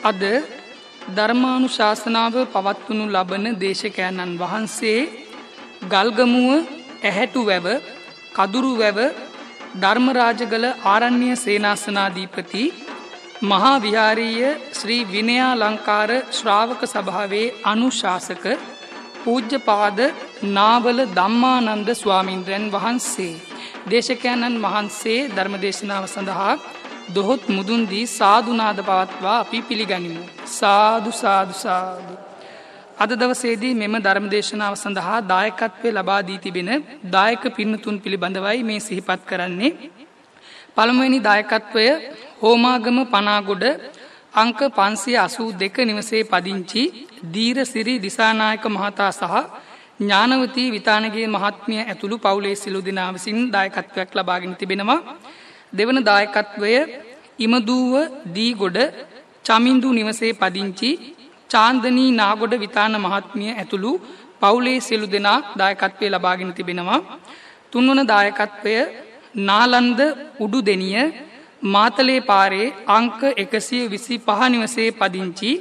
අද ධර්මානුශාසනාව පවත්වනු ලබන දේශකයන්න් වහන්සේ ගල්ගමුව ඇහැටුවැව කදුරුවැව ධර්මරාජගල ආරණ්‍ය සේනාසනාධිපති මහා විහාරීය ශ්‍රී විනයාලංකාර ශ්‍රාවක සභාවේ අනුශාසක පූජ්‍යපාද නාවල ධම්මානන්ද ස්වාමීන්ද්‍රයන් වහන්සේ දේශකයන්න් වහන්සේ ධර්මදේශනාව සඳහා දොහොත් මුදුන් දී සාදුනාද පවත්වා අපි පිළිගනිමු. සාදු සාදු සාදු. අද දවසේදී මෙම ධර්මදේශනාව සඳහා දායකත්වය ලබා දී තිබෙන දායක පින්නතුන් පිළිබඳවයි මේ සිහිපත් කරන්නේ. පළමුවෙනි දායකත්වය හෝමාගම පනාගොඩ අංක 582 නිවසේ පදිංචි දීරසිරි දිසානායක මහතා සහ ඥානවතී විතානගේ මහත්මිය ඇතුළු පවුලේ සිළු දෙනා විසින් දායකත්වයක් ලබාගෙන තිබෙනවා. දෙවන දායකත්වය ඉමදූව දීගොඩ චමින්දු නිවසේ පදිංචි චාන්දනී නාගොඩ විතාන මහත්මිය ඇතුළු පවුලේ සිළු දෙනා දායකත්වය ලබාගෙන තිබෙනවා. තුන්වන දායකත්වය නාලන්ද උඩුදෙනිය මාතලේ පාරේ අංක 125 නිවසේ පදිංචි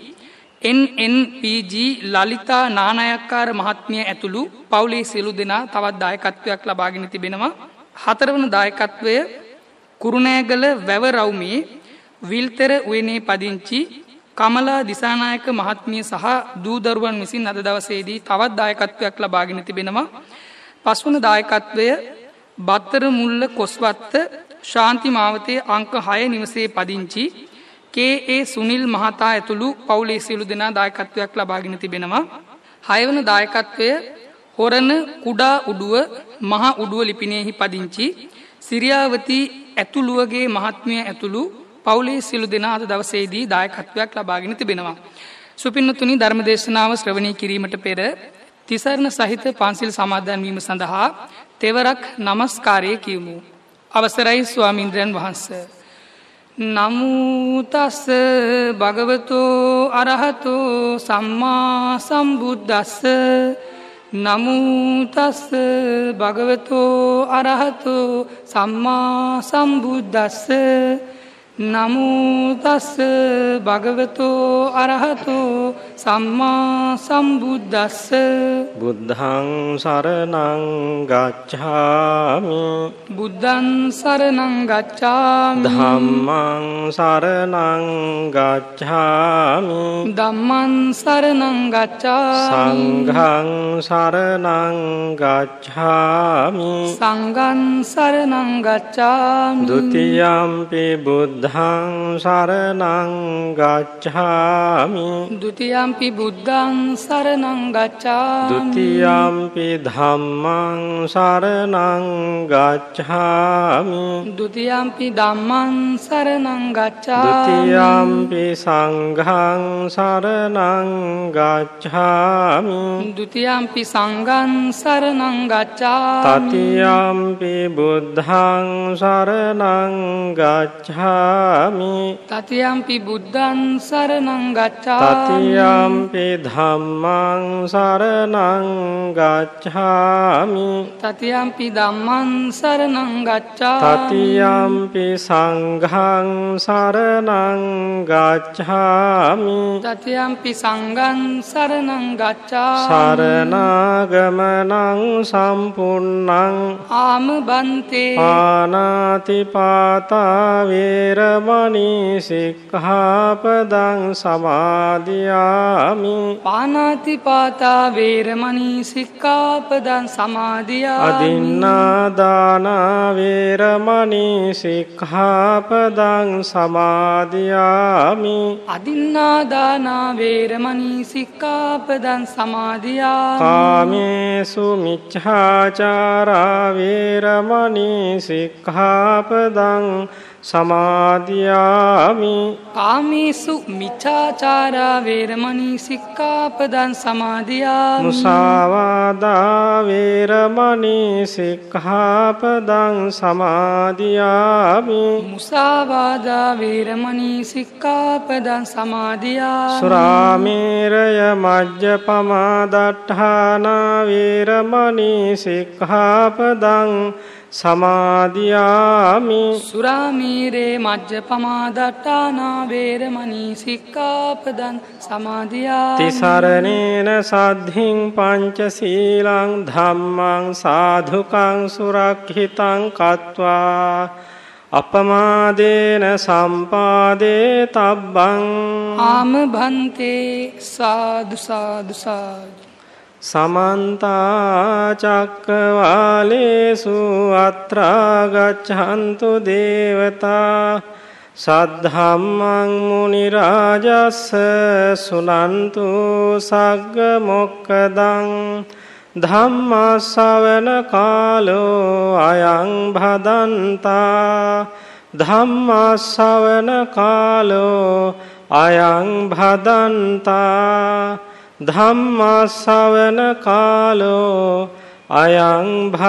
NNPG ලලිතා නානායක්කාර මහත්මිය ඇතුළු පවුලේ සිළු දෙනා තවත් දායකත්වයක් ලබාගෙන තිබෙනවා. හතරවන දායකත්වය කුරුණෑගල වැව රවුමේ විල්තර උයනේ පදිංචි කමලා දිසානායක මහත්මිය සහ දූ දරුවන් විසින් අද දවසේදී තවත් දායකත්වයක් ලබාගෙන තිබෙනවා. පස්වන දායකත්වය බත්තර මුල්ල කොස්වත්ත ශාන්ති මාවතේ අංක 6 නිවසේ පදිංචි KA සුනිල් මහතා ඇතුළු පවුලේ සියලු දෙනා දායකත්වයක් ලබාගෙන තිබෙනවා. 6 වන දායකත්වය හොරණ කුඩා උඩුව මහ උඩුව ලිපිනයෙහි පදිංචි සිරියාවතී ඇතුළුවගේ මහත්මිය ඇතුළු පවුලේ සියලු දෙනා අද දවසේදී දායකත්වයක් ලබාගෙන තිබෙනවා. සුපින්නතුනි, ධර්මදේශනාව ශ්‍රවණය කිරීමට පෙර තිසරණ සහිත පන්සිල් සමාදන් වීම සඳහා තෙවරක් নমස්කාරය කියමු. අවසරයි ස්වාමීන්ද්‍රයන් වහන්සේ. නමෝ තස් භගවතෝ අරහතෝ සම්මා සම්බුද්දස්ස. නමෝ තස් භගවතෝ අරහතෝ සම්මා සම්බුද්දස්ස. නමෝ තස් භගවතෝ අරහතෝ සම්මා සම්බුද්දස්ස. බුද්ධං සරණං ගච්ඡාමි. බුද්ධං සරණං ගච්ඡාමි. ධම්මං සරණං ගච්ඡාමි. ධම්මං සරණං ගච්ඡාමි. සංඝං සරණං ගච්ඡාමි. සංඝං සරණං ගච්ඡාමි. ဒ ුතියම්පි බුද්ධං සරණං ගච්ඡාමි. ဒ ුතියම්පි බුද්ධං සරණං ගච්ඡාමි. ဒ ුතියම්පි ධම්මං සරණං ගච්ඡාමි. ဒ ුතියම්පි ධම්මං සරණං ဒ ගච්ඡාමි. ුතියම්පි සංඝං සරණං ගච්ඡාමි. ဒ ුතියම්පි සංඝං සරණං ගච්ඡාමි. තතියම්පි බුද්ධං සරණං ගච්ඡාමි. තතියම්පි බුද්ධං සරණං ගච්ඡාමි. තතියම්පි ධම්මං සරණං ගච්ඡාමි. තතියම්පි ධම්මං සරණං ගච්ඡාමි. තතියම්පි සංඝං සරණං ගච්ඡාමි. තතියම්පි සංඝං සරණං ගච්ඡාමි. සරණාගමනං සම්පූර්ණං ආම බන්තේ පානාතිපාතා වේරමණී සික්ඛාපදං සමාදියාමි. පානාතිපාතා වේරමණී සික්ඛාපදං සමාදියාමි. අදින්නාදාන වේරමණී සික්ඛාපදං සමාදියාමි. අදින්නාදාන වේරමණී සික්ඛාපදං සමාදියාමි. කාමේසු මිච්ඡාචාරා වේරමණී සික්ඛාපදං සමාදියාමි. කාමේසු මිච්ඡාචාරා වේරමණී සික්ඛාපදං සමාදියාමි. මුසාවාදා වේරමණී සික්ඛාපදං සමාදියාමි. මුසාවාදා වේරමණී සික්ඛාපදං සමාදියාමි. සුරාමේරය මජ්ජපමා දට්ඨානා වේරමණී සික්ඛාපදං සමාදියාමි. සුරාමේ සීලමීරේ මජ්ජපමා දට්ඨානා වේරමණී සික්ඛාපදං සමාදියාමි. තිසරණේන සද්ධින් පංචශීලං ධම්මං සාධුකං සුරක්ෂිතං කତ୍වා අපමාදේන සම්පාදේ තබ්බං. ආම භන්තේ සාදු සාදු සාදු. සමන්ත චක්කවාලේසු අත්‍රා ගච්ඡන්තු දේවතා සද්ධම්මං මුනි රාජස්ස සුනන්තු සග්ග මොක්ඛදං ධම්ම ශ්‍රවණ කාලෝ අයං භදන්තා ධම්ම ශ්‍රවණ කාලෝ අයං භදන්තා ධම්ම ශ්‍රවණ කාලෝ අයං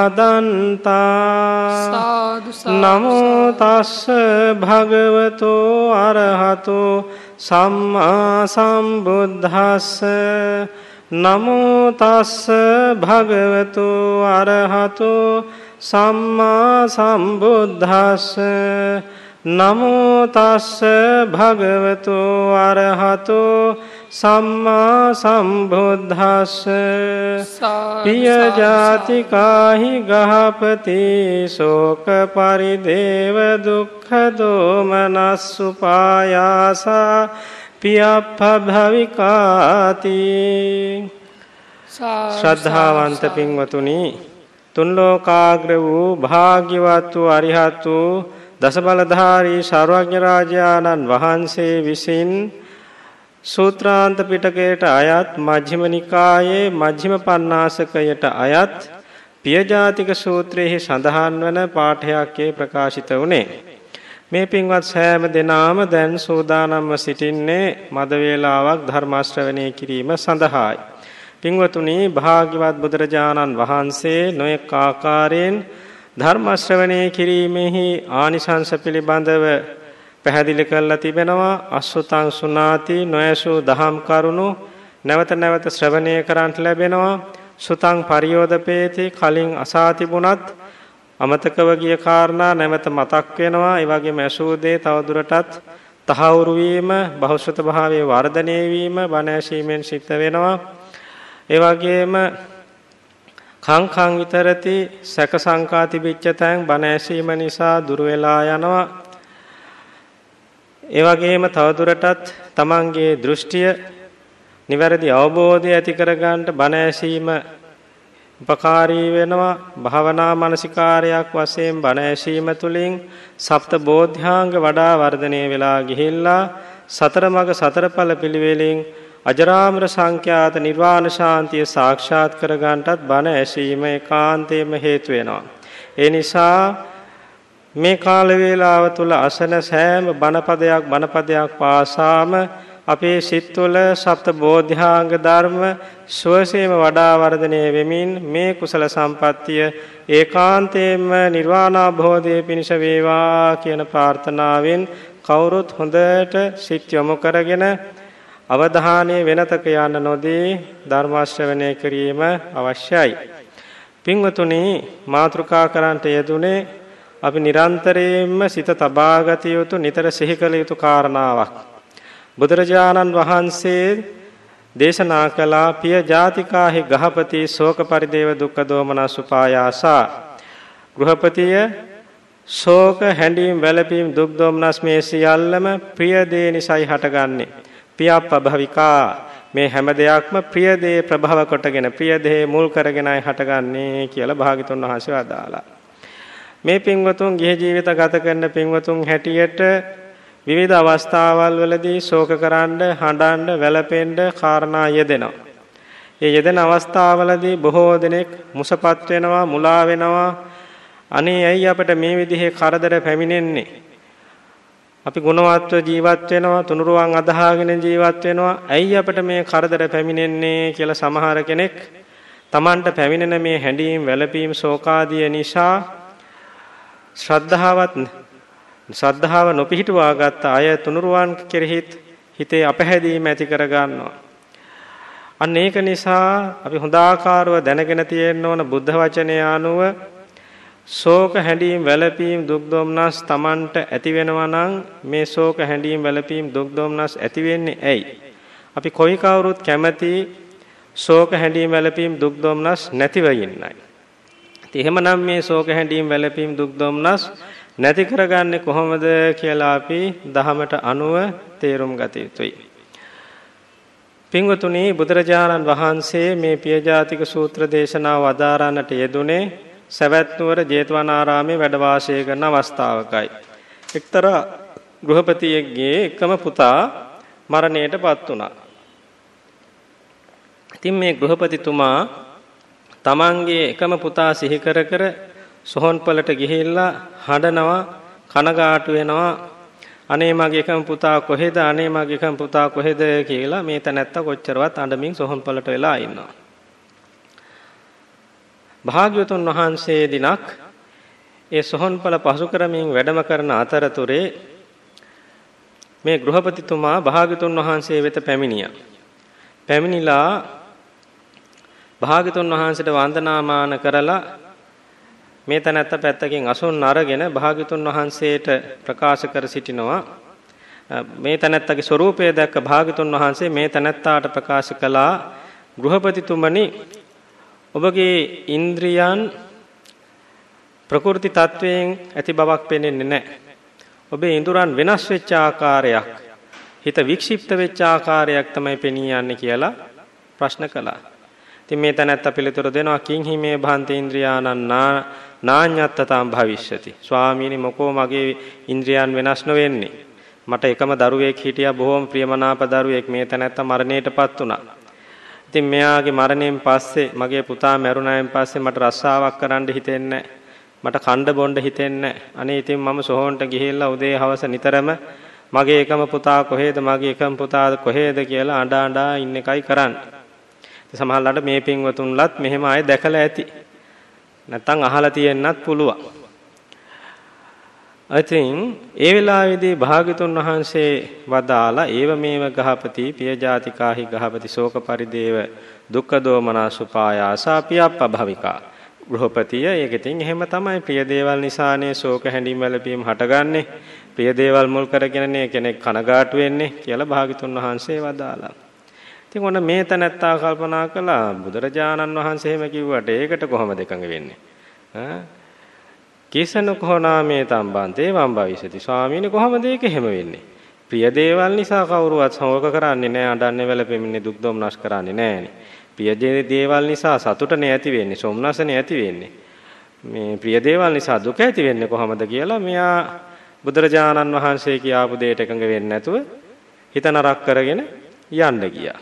භදන්තා. නමෝ තස්ස භගවතු අරහතු සම්මා සම්බුද්දස්ස නමෝ තස්ස භගවතු අරහතු සම්මා සම්බුද්දස්ස නමෝ තස්ස භගවතු අරහතු සම්මා සම්බුද්දස්ස. පිය ජාතිකාහි ගහපති ශෝක පරිදේව දුක්ඛ දෝමනස්සුපායාසා පියප්පභවිකාති. ශ්‍රද්ධාවන්ත පින්වතුනි, තුන් ලෝකාග්‍ර වූ භාග්‍යවත් වූ අරිහත් වූ දසබලධාරී සර්වඥ රාජානන් වහන්සේ විසින් සූත්‍රාන්ත පිටකයට අයත් මජ්ක්‍ධිම නිකායේ මජ්ක්‍ධිම පඤ්ඤාසකයට අයත් පියජාතික සූත්‍රයේ සඳහන් වන පාඨයක් ප්‍රකාශිත වුණේ. මේ පින්වත් සෑම දෙනාම දැන් සූදානම්ව සිටින්නේ මද වේලාවක් ධර්ම ශ්‍රවණය කිරීම සඳහායි. පින්වතුනි, භාග්‍යවත් බුදුරජාණන් වහන්සේ නොඑක ආකාරයෙන් ධර්ම ශ්‍රවණය කිරීමෙහි ආනිසංස පිළිබඳව පැහැදිලි කරලා තිබෙනවා. අසුතං සුනාති, නොයසු දහම් කරුණු නැවත නැවත ශ්‍රවණය කරන්ට ලැබෙනවා. සුතං පරියෝදපේති, කලින් අසා තිබුණත් අමතකව ගිය කාරණා නැවත මතක් වෙනවා. ඒ වගේම ඇසූ දේ තවදුරටත් තහවුරු වීම, බහුශ්‍රත භාවයේ වර්ධනය වීම බණ ඇසීමෙන් සිද්ධ වෙනවා. ඒ වගේම කං විතරති, සැක සංකා තිබිච්ච තැන් බණ ඇසීම නිසා දුර වෙලා යනවා. ඒ වගේම තවදුරටත් තමන්ගේ දෘෂ්ටිය නිවැරදි අවබෝධය ඇති කරගන්නට බණ ඇසීම උපකාරී වෙනවා. භාවනා මානසිකාරයක් වශයෙන් බණ ඇසීම තුළින් සප්ත බෝධ්‍යාංග වඩා වර්ධනය වෙලා ගිහිල්ලා සතර මඟ සතර ඵල පිළිවෙලින් අජරාමර සංඛ්‍යාත නිර්වාණ ශාන්තිය සාක්ෂාත් කරගන්නටත් බණ ඇසීම ඒකාන්තයෙන්ම හේතු වෙනවා. ඒ නිසා මේ කාල වේලාව තුල අසන සෑම බණපදයක් පාසාම අපේ සිත් තුළ සප්ත බෝධ්‍යාංග ධර්ම සුවසේම වඩා වර්ධනය වෙමින් මේ කුසල සම්පත්තිය ඒකාන්තයෙන්ම නිර්වාණ අවබෝධයේ පිණිස වේවා කියන ප්‍රාර්ථනාවෙන් කවුරුත් හොඳට සිත් යොමු කරගෙන අවධානය වෙනතක යන්න නොදී ධර්ම ශ්‍රවණය කිරීම අවශ්‍යයි. පින්වතුනි, මාතෘකා කරන්ට යෙදුනේ අපි නිරන්තරයෙන්ම සිත තබාගත යුතු, නිතර සිහි කළ යුතු කාරණාවක්. බුදුරජාණන් වහන්සේ දේශනා කළා පිය ජාතිකාහි ගහපති ශෝක පරිදේව දුක්ඛ දෝමනස්සුපායාසා. ගෘහපතිය ශෝක, හැඬීම්, වැළපීම්, දුක් දෝමනස් මේ සියල්ලම ප්‍රිය දේ නිසායි හටගන්නේ. පියප්පභවිකා, මේ හැම දෙයක්ම ප්‍රිය දේ ප්‍රභව කොටගෙන, ප්‍රිය දේ මුල් කරගෙනයි හටගන්නේ කියලා භාග්‍යතුන් වහන්සේ වදාළා. මේ පින්වතුන් ගිහි ජීවිත ගත කරන පින්වතුන් හැටියට විවිධ අවස්ථාවල් වලදී ශෝක කරන්න, හඬන්න, වැළපෙන්න කාරණා යෙදෙනවා. මේ යෙදෙන අවස්ථාවලදී බොහෝ දෙනෙක් මුසපත් වෙනවා, මුලා වෙනවා. අනේ ඇයි අපිට මේ විදිහේ කරදර පැමිණෙන්නේ? අපි ගුණවත්ව ජීවත් වෙනවා, තුනුරුවන් අදහාගෙන ජීවත් වෙනවා. ඇයි අපිට මේ කරදර පැමිණෙන්නේ කියලා සමහර කෙනෙක් Tamanට පැමිණෙන මේ හැඬීම්, වැළපීම්, ශෝකාදිය නිසා ශ්‍රද්ධාව නොපිහිටුවා ගත්ත අය තුනුරුවන් කෙරෙහිත් හිතේ අපහැදීම ඇති කර ගන්නවා. අන්න ඒක නිසා අපි හොඳාකාරව දැනගෙන තියෙන්න ඕන බුද්ධ වචනය අනුව ශෝක හැඬීම් වැළපීම් දුක් දොම්නස් Tamanට ඇති වෙනවා නම් මේ ශෝක හැඬීම් වැළපීම් දුක් දොම්නස් ඇති වෙන්නේ ඇයි? අපි කොයි කවුරුත් කැමති ශෝක හැඬීම් වැළපීම් දුක් දොම්නස් නැතිව ඉන්නයි. ඉතින් එහෙමනම් මේ ශෝක හැඬීම් වැළපීම් දුක් දොම්නස් නැති කරගන්නේ කොහොමද කියලා අපි දහමට අනුව තේරුම් ගත යුතුයි. පින්වතුනි, බුදුරජාණන් වහන්සේ මේ පියජාතික සූත්‍ර දේශනාව වදාරන්නට යෙදුනේ සවැත් නුවර ජේතවනාරාමේ වැඩ වාසය කරන අවස්ථාවකයි. එක්තරා ගෘහපතියෙක්ගේ එකම පුතා මරණයටපත් වුණා. ඉතින් මේ ගෘහපතිතුමා තමන්ගේ එකම පුතා සිහි කර කර සොහොන්පලට ගිහිල්ලා හඬනවා, කනගාටු වෙනවා. අනේ මගේ එකම පුතා කොහෙද? අනේ මගේ එකම පුතා කොහෙද කියලා මේ තැනැත්තා කොච්චරවත් අඬමින් සොහොන්පලට වෙලා ඉන්නවා. භාග්‍යවතුන් වහන්සේ දිනක් ඒ සොහොන්පල පසු කරමින් වැඩම කරන අතරතුරේ මේ ගෘහපතිතුමා භාග්‍යවතුන් වහන්සේ වෙත පැමිණියා. පැමිණිලා භාග්‍යවතුන් වහන්සේට වන්දනාමාන කරලා මේ තැනැත්ත පැත්තකින් අසුන් අරගෙන භාග්‍යවතුන් වහන්සේට ප්‍රකාශ කර සිටිනවා. මේ තැනැත්තගේ ස්වરૂපය දැක්ක භාග්‍යවතුන් වහන්සේ මේ තැනැත්තාට ප්‍රකාශ කළා, ගෘහපතිතුමනි, ඔබගේ ඉන්ද්‍රියන් ප්‍රකෘති තත්වයෙන් ඇති බවක් පෙනෙන්නේ නැහැ. ඔබේ ඉඳුරන් වෙනස් වෙච්ච ආකාරයක්, හිත වික්ෂිප්ත වෙච්ච ආකාරයක් තමයි පෙනී යන්නේ කියලා ප්‍රශ්න කළා. ඉතින් මේ තැනැත්ත පිළිතුරු දෙනවා, කිංහි මේ භාන්ති ඉන්ද්‍රියානං නාඤ්ඤත්තතං භවිෂ්‍යති. ස්වාමීනි, මොකෝ මගේ ඉන්ද්‍රියන් වෙනස් නොවෙන්නේ. මට එකම දරුවෙක් හිටියා, බොහොම ප්‍රියමනාප දරුවෙක්. මේ තැනැත්ත මරණයටපත් වුණා. ඉතින් මෙයාගේ මරණයෙන් පස්සේ, මගේ පුතා මැරුණායින් පස්සේ මට රස්සාවක් කරන්න හිතෙන්නේ නැහැ. මට කණ්ඩ බොණ්ඩ හිතෙන්නේ නැහැ. අනේ ඉතින් මම සොහොන්ට ගිහිල්ලා උදේ හවස නිතරම මගේ එකම පුතා කොහෙද, මගේ එකම පුතා කොහෙද කියලා අඬා ඉන්න එකයි කරන්නේ. සමහරවිට මේ පින්වතුන්ලත් මෙහෙම ආයේ දැකලා ඇති. නැත්තම් අහලා තියෙන්නත් පුළුවන්. ඉතින් ඒ වෙලාවේදී භාග්‍යතුන් වහන්සේ වදාලා ඒව මේව ගහපති පියජාතිකාහි ගහපති ශෝක පරිදේව දුක්ඛ දෝමනසුපායාසා පියප්පභවිකා. ගෘහපතිය ඒකෙන් එහෙම තමයි. ප්‍රිය දේවල් නිසානේ ශෝක හැඬීම් වැළපීම් හටගන්නේ. ප්‍රිය දේවල් මුල් කරගෙනනේ කෙනෙක් කනගාටු වෙන්නේ කියලා භාග්‍යතුන් වහන්සේ වදාලා. ඉතින් ඔන්න මේ තැනැත්තා කල්පනා කළා, බුදුරජාණන් වහන්සේ එහෙම කිව්වට ඒකට කොහොමද එකඟ වෙන්නේ? කේසන කොහොනාමේ තම්බන්තේ වම්භවිසති. ස්වාමීනි, කොහොමද ඒක එහෙම වෙන්නේ? ප්‍රිය දේවල් නිසා කවුරුවත් ශෝක කරන්නේ නැහැ, අඬන්නේ වැළපෙන්නේ දුක් දොම්නස් කරන්නේ නැහැනේ. ප්‍රිය දේවල් නිසා සතුටනේ ඇති වෙන්නේ, සොම්නසනේ ඇති වෙන්නේ. මේ ප්‍රිය දේවල් නිසා දුක ඇති වෙන්නේ කොහොමද කියලා මෙයා බුදුරජාණන් වහන්සේ කියාපු දෙයට එකඟ වෙන්නේ නැතුව හිත නරක කරගෙන යන්න ගියා.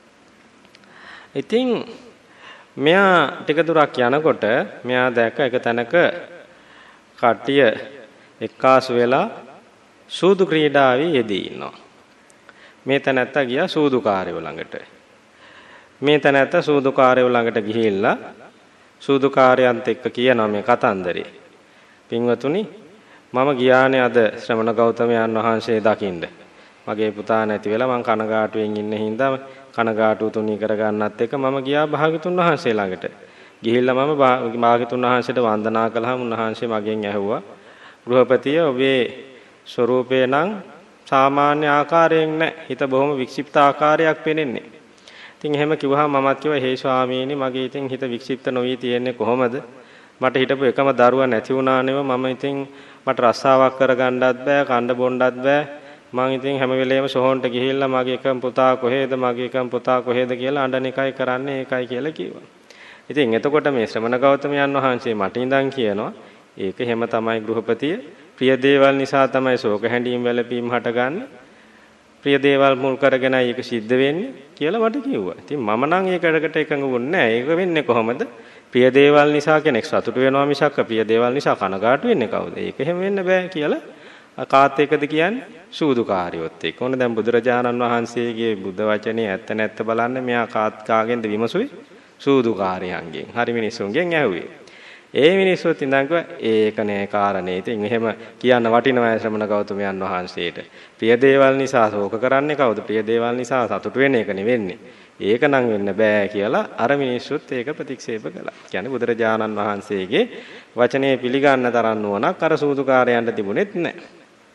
ඉතින් මෙයා ටික දුරක් යනකොට මෙයා දැක්ක එක තැනක කට්ටිය එක්කාසු වෙලා සූදු ක්‍රීඩාවේ යෙදී ඉන්නවා. මේ තැනැත්තා ගියා සූදුකාරයෝ ළඟට. මේ තැනැත්තා සූදුකාරයෝ ළඟට ගිහිල්ලා සූදුකාරයන්ට එක්ක කියනවා මේ කතන්දරේ. පින්වතුනි, මම ගියානේ අද ශ්‍රමණ ගෞතමයන් වහන්සේ දකින්න. මගේ පුතා නැති වෙලා මං කනගාටුවෙන් ඉන්න හින්දා කනගාටුව තුනී කරගන්නත් එක්ක මම ගියා භාග්‍යතුන් වහන්සේ ළඟට. ගිහිල්ලා මම භාග්‍යතුන් වහන්සේට වන්දනා කළාම උන්වහන්සේ මගෙන් ඇහුවා, ගෘහපතිය, ඔබේ ස්වરૂපේ නම් සාමාන්‍ය ආකාරයෙන් නැහැ. හිත බොහොම වික්ෂිප්ත ආකාරයක් පෙනෙන්නේ. ඉතින් එහෙම කිව්වහම මමත් කිව්වා, හේ ස්වාමීනි, මගේ ඉතින් හිත වික්ෂිප්ත නොවී තියෙන්නේ කොහොමද? මට හිටපු එකම දරුවා නැති වුණා නෙව. මම ඉතින් මට රස්සාවක් කරගන්නත් බෑ, කණ්ඩ බොණ්ඩත් බෑ. මං ඉතින් හැම වෙලේම සොහොන්ට ගිහිල්ලා මගේ එකම පුතා කොහෙද, මගේ එකම පුතා කොහෙද කියලා අඬන එකයි කරන්නේ, ඒකයි කියලා කිව්වා. ඉතින් එතකොට මේ ශ්‍රමණ ගෞතමයන් වහන්සේ මට ඉඳන් කියනවා, ඒක හැම තමයි ගෘහපතිය. ප්‍රිය දේවල් නිසා තමයි ශෝක හැඬීම් වැළපීම් හටගන්නේ. ප්‍රිය දේවල් මුල් කරගෙන ඒක සිද්ධ වෙන්නේ කියලා මට කිව්වා. ඉතින් මම නම් ඒකට එකඟ වුණේ නැහැ. ඒක වෙන්නේ කොහොමද? ප්‍රිය දේවල් නිසා කෙනෙක් සතුටු වෙනවා මිසක් ප්‍රිය දේවල් නිසා කනගාටු වෙන්නේ කවුද? ඒක එහෙම වෙන්න බෑ කියලා කාත් එක්කද කියන්නේ? සූදුකාරියොත් එක්ක. ඕන දැන් බුදුරජාණන් වහන්සේගේ බුද්ධ වචනේ ඇත්ත නැත්ත බලන්න මෙයා කාගෙන්ද විමසුවේ? සූදුකාරයන්ගෙන්. හරි මිනිස්සුන්ගෙන් ඇහුවේ. ඒ මිනිස්සුත් ඉඳන් කිව්වා ඒක නෑ කාරණේ. ඉතින් එහෙම කියන්න වටිනවා ශ්‍රමණ ගෞතමයන් වහන්සේට. ප්‍රිය දේවල් නිසා ශෝක කරන්නේ කවුද? ප්‍රිය දේවල් නිසා සතුට වෙන එක නෙවෙන්නේ. ඒක නම් වෙන්න බෑ කියලා අර මිනිස්සුත් ඒක ප්‍රතික්ෂේප කළා. කියන්නේ බුදුරජාණන් වහන්සේගේ වචනේ පිළිගන්න තරම් නුවණක් අර සූදුකාරයන්ට තිබුණෙත් නැහැ.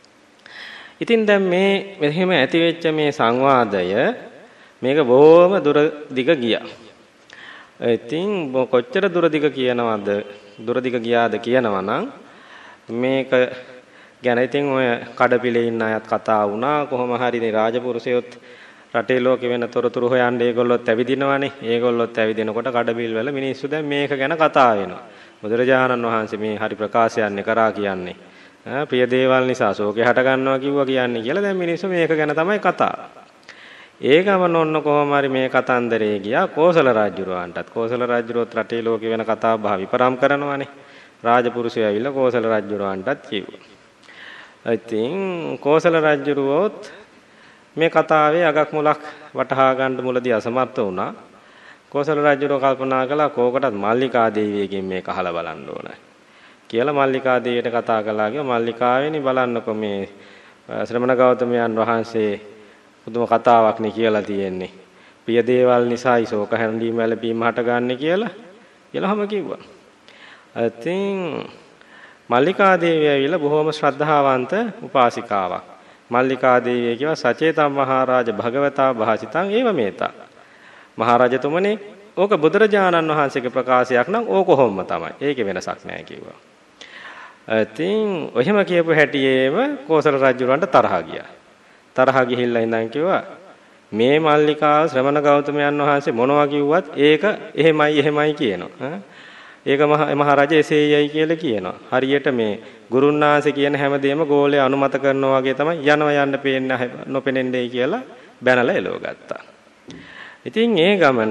ඉතින් දැන් මේ මෙහෙම ඇති වෙච්ච මේ සංවාදය මේක බොහොම දුර දිග ගියා. ඉතින් කොච්චර දුර දිග කියනවද? දුර දිග ගියාද කියනවා නම් මේක ගැන ඉතින් ඔය කඩපිලේ ඉන්න අයත් කතා වුණා. කොහොම හරි මේ රාජපුරුෂයොත් රටේ ලෝකෙ වෙන තොරතුරු හොයන්න ඒගොල්ලොත් ඇවිදිනවනේ. ඒගොල්ලොත් ඇවිදිනකොට කඩපිල් වල මිනිස්සු දැන් මේක ගැන කතා වෙනවා. බුදුරජාණන් වහන්සේ මේ හරි ප්‍රකාශයන්නේ කරා කියන්නේ. ප්‍රිය දේවල් නිසා ශෝකේ හට ගන්නවා කිව්වා කියන්නේ කියලා දැන් මිනිස්සු මේක ගැන තමයි කතා. ඒකම නොන්න කොහොම හරි මේ කතන්දරේ ගියා කෝසල රජුරවන්ටත්. කෝසල රජුරොත් රටේ ලෝකෙ වෙන කතා බහ විපරම් කරනවානේ. රාජපුරුෂය ඇවිල්ලා කෝසල රජුරවන්ටත් කිව්වා. ඉතින් කෝසල රජුරොත් මේ කතාවේ අගක් මුලක් වටහා ගන්න මුලදී අසමර්ථ වුණා. කෝසල රජුරෝ කල්පනා කළා කෝකටත් මල්ලිකා දේවියගෙන් මේක අහලා බලන්න ඕන කියලා මල්ලිකා දේවියට කතා කළා. මල්ලිකාවෙනි බලන්නකො මේ ශ්‍රමණ ගෞතමයන් වහන්සේ පුදුම කතාවක් නේ කියලා තියෙන්නේ. ප්‍රිය දේවල් නිසායි ශෝක හැඬීම වැළපීම හටගන්නේ කියලාම කිව්වා. ඉතින් මල්ලිකා දේවිය ඇවිල්ලා බොහොම ශ්‍රද්ධාවන්ත උපාසිකාවක්. මල්ලිකා දේවිය කියව සචේතම් මහරජ භගවතා භාසිතං ඒව මේතා. මහරජතුමනි ඕක බුදුරජාණන් වහන්සේගේ ප්‍රකාශයක් නම් ඕක කොහොමද තමයි. ඒකේ වෙනසක් නැහැ කිව්වා. ඉතින් ඔහෙම කියපු හැටියේම කෝසල රජුරන්ට තරහ ගියා. තරහ ගිහිල්ලා ඉඳන් කිව්වා මේ මල්ලිකාව ශ්‍රමණ ගෞතමයන් වහන්සේ මොනවා කිව්වත් ඒක එහෙමයි කියනවා. ඒක මහරජා එසේයයි කියලා කියනවා. හරියට මේ ගුරුන්නාංශ කියන හැමදේම ගෝලයේ අනුමත කරනවා වගේ තමයි යන්න පේන්න නොපෙනෙන්නේ කියලා බැනලා එලව ගත්තා. ඉතින් ඒ ගමන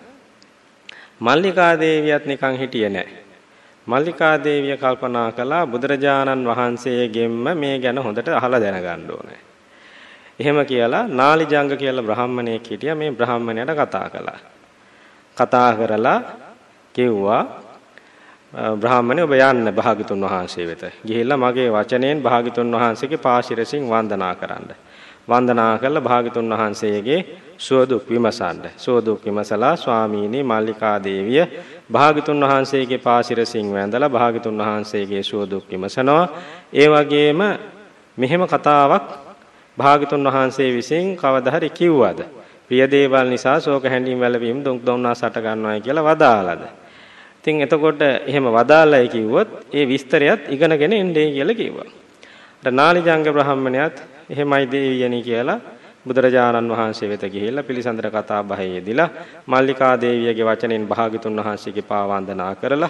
මල්ලිකා දේවියත් නිකන් හිටියේ නැහැ. මල්ලිකා දේවිය කල්පනා කළා බුදුරජාණන් වහන්සේගෙන්ම මේ ගැන හොඳට අහලා දැනගන්න ඕනේ. එහෙම කියලා නාලිජංග කියලා බ්‍රාහ්මණයෙක් හිටියා. මේ බ්‍රාහ්මණයාට කතා කළා. කතා කරලා කිව්වා බ්‍රාහ්මණය ඔබ යන්න භාග්‍යතුන් වහන්සේ වෙත. ගිහිල්ලා මගේ වචනයෙන් භාග්‍යතුන් වහන්සේගේ පාශිරසින් වන්දනා කරන්න. වන්දනා කළා භාග්‍යතුන් වහන්සේගේ සුවදුක් විමසන්න. සුවදුක් විමසලා ස්වාමීනි මල්ලිකා දේවිය භාග්‍යතුන් වහන්සේගේ පාශිරසින් වැඳලා භාග්‍යතුන් වහන්සේගේ සුවදුක් විමසනවා. ඒ වගේම මෙහෙම කතාවක් භාග්‍යතුන් වහන්සේ විසින් කවදා හරි කිව්වද? ප්‍රිය දේවල් නිසා ශෝක හැඬීම් වැළපීම් දුක් දුම්නස් හට ගන්නවායි කියලා වදාළද? ඉතින් එතකොට එහෙම වදාළයි කිව්වොත් ඒ විස්තරයත් ඉගෙනගෙන එන්නේ කියලා කිව්වා. අර නාලිජංග බ්‍රාහ්මණයාත් එහෙමයි දේවියනි කියලා බුදුරජාණන් වහන්සේ වෙත ගිහිල්ලා පිළිසඳර කතා බහේ යෙදিলা මල්ලිකා දේවියගේ වචනෙන් භාග්‍යතුන් වහන්සේගේ පා වන්දනා කරලා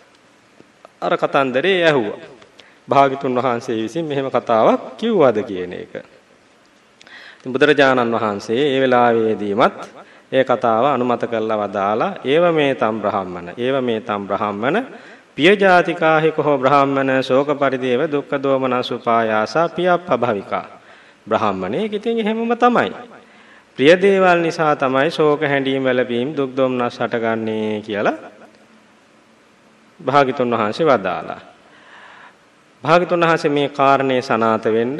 අර කතන්දරේ ඇහුවා. භාග්‍යතුන් වහන්සේ විසින් මෙහෙම කතාවක් කිව්වද කියන එක. ඉතින් බුදුරජාණන් වහන්සේ ඒ වෙලාවේදීමත් ඒ කතාව අනුමත කළා වදාලා ඒව මේ තම් බ්‍රාහ්මන පිය ජාතිකාහි කෝ බ්‍රාහ්මන ශෝක පරිදේව දුක්ඛ දෝමනසුපායාසා පියප්පභවිකා. බ්‍රාහ්මණේ කිතින් එහෙමම තමයි. ප්‍රිය දේවල් නිසා තමයි ශෝක හැඬීම් වැළපීම් දුක් දෝමනස් හටගන්නේ කියලා භාග්‍යතුන් වහන්සේ වදාලා. භාග්‍යතුන් වහන්සේ මේ කාරණේ සනාත වෙන්න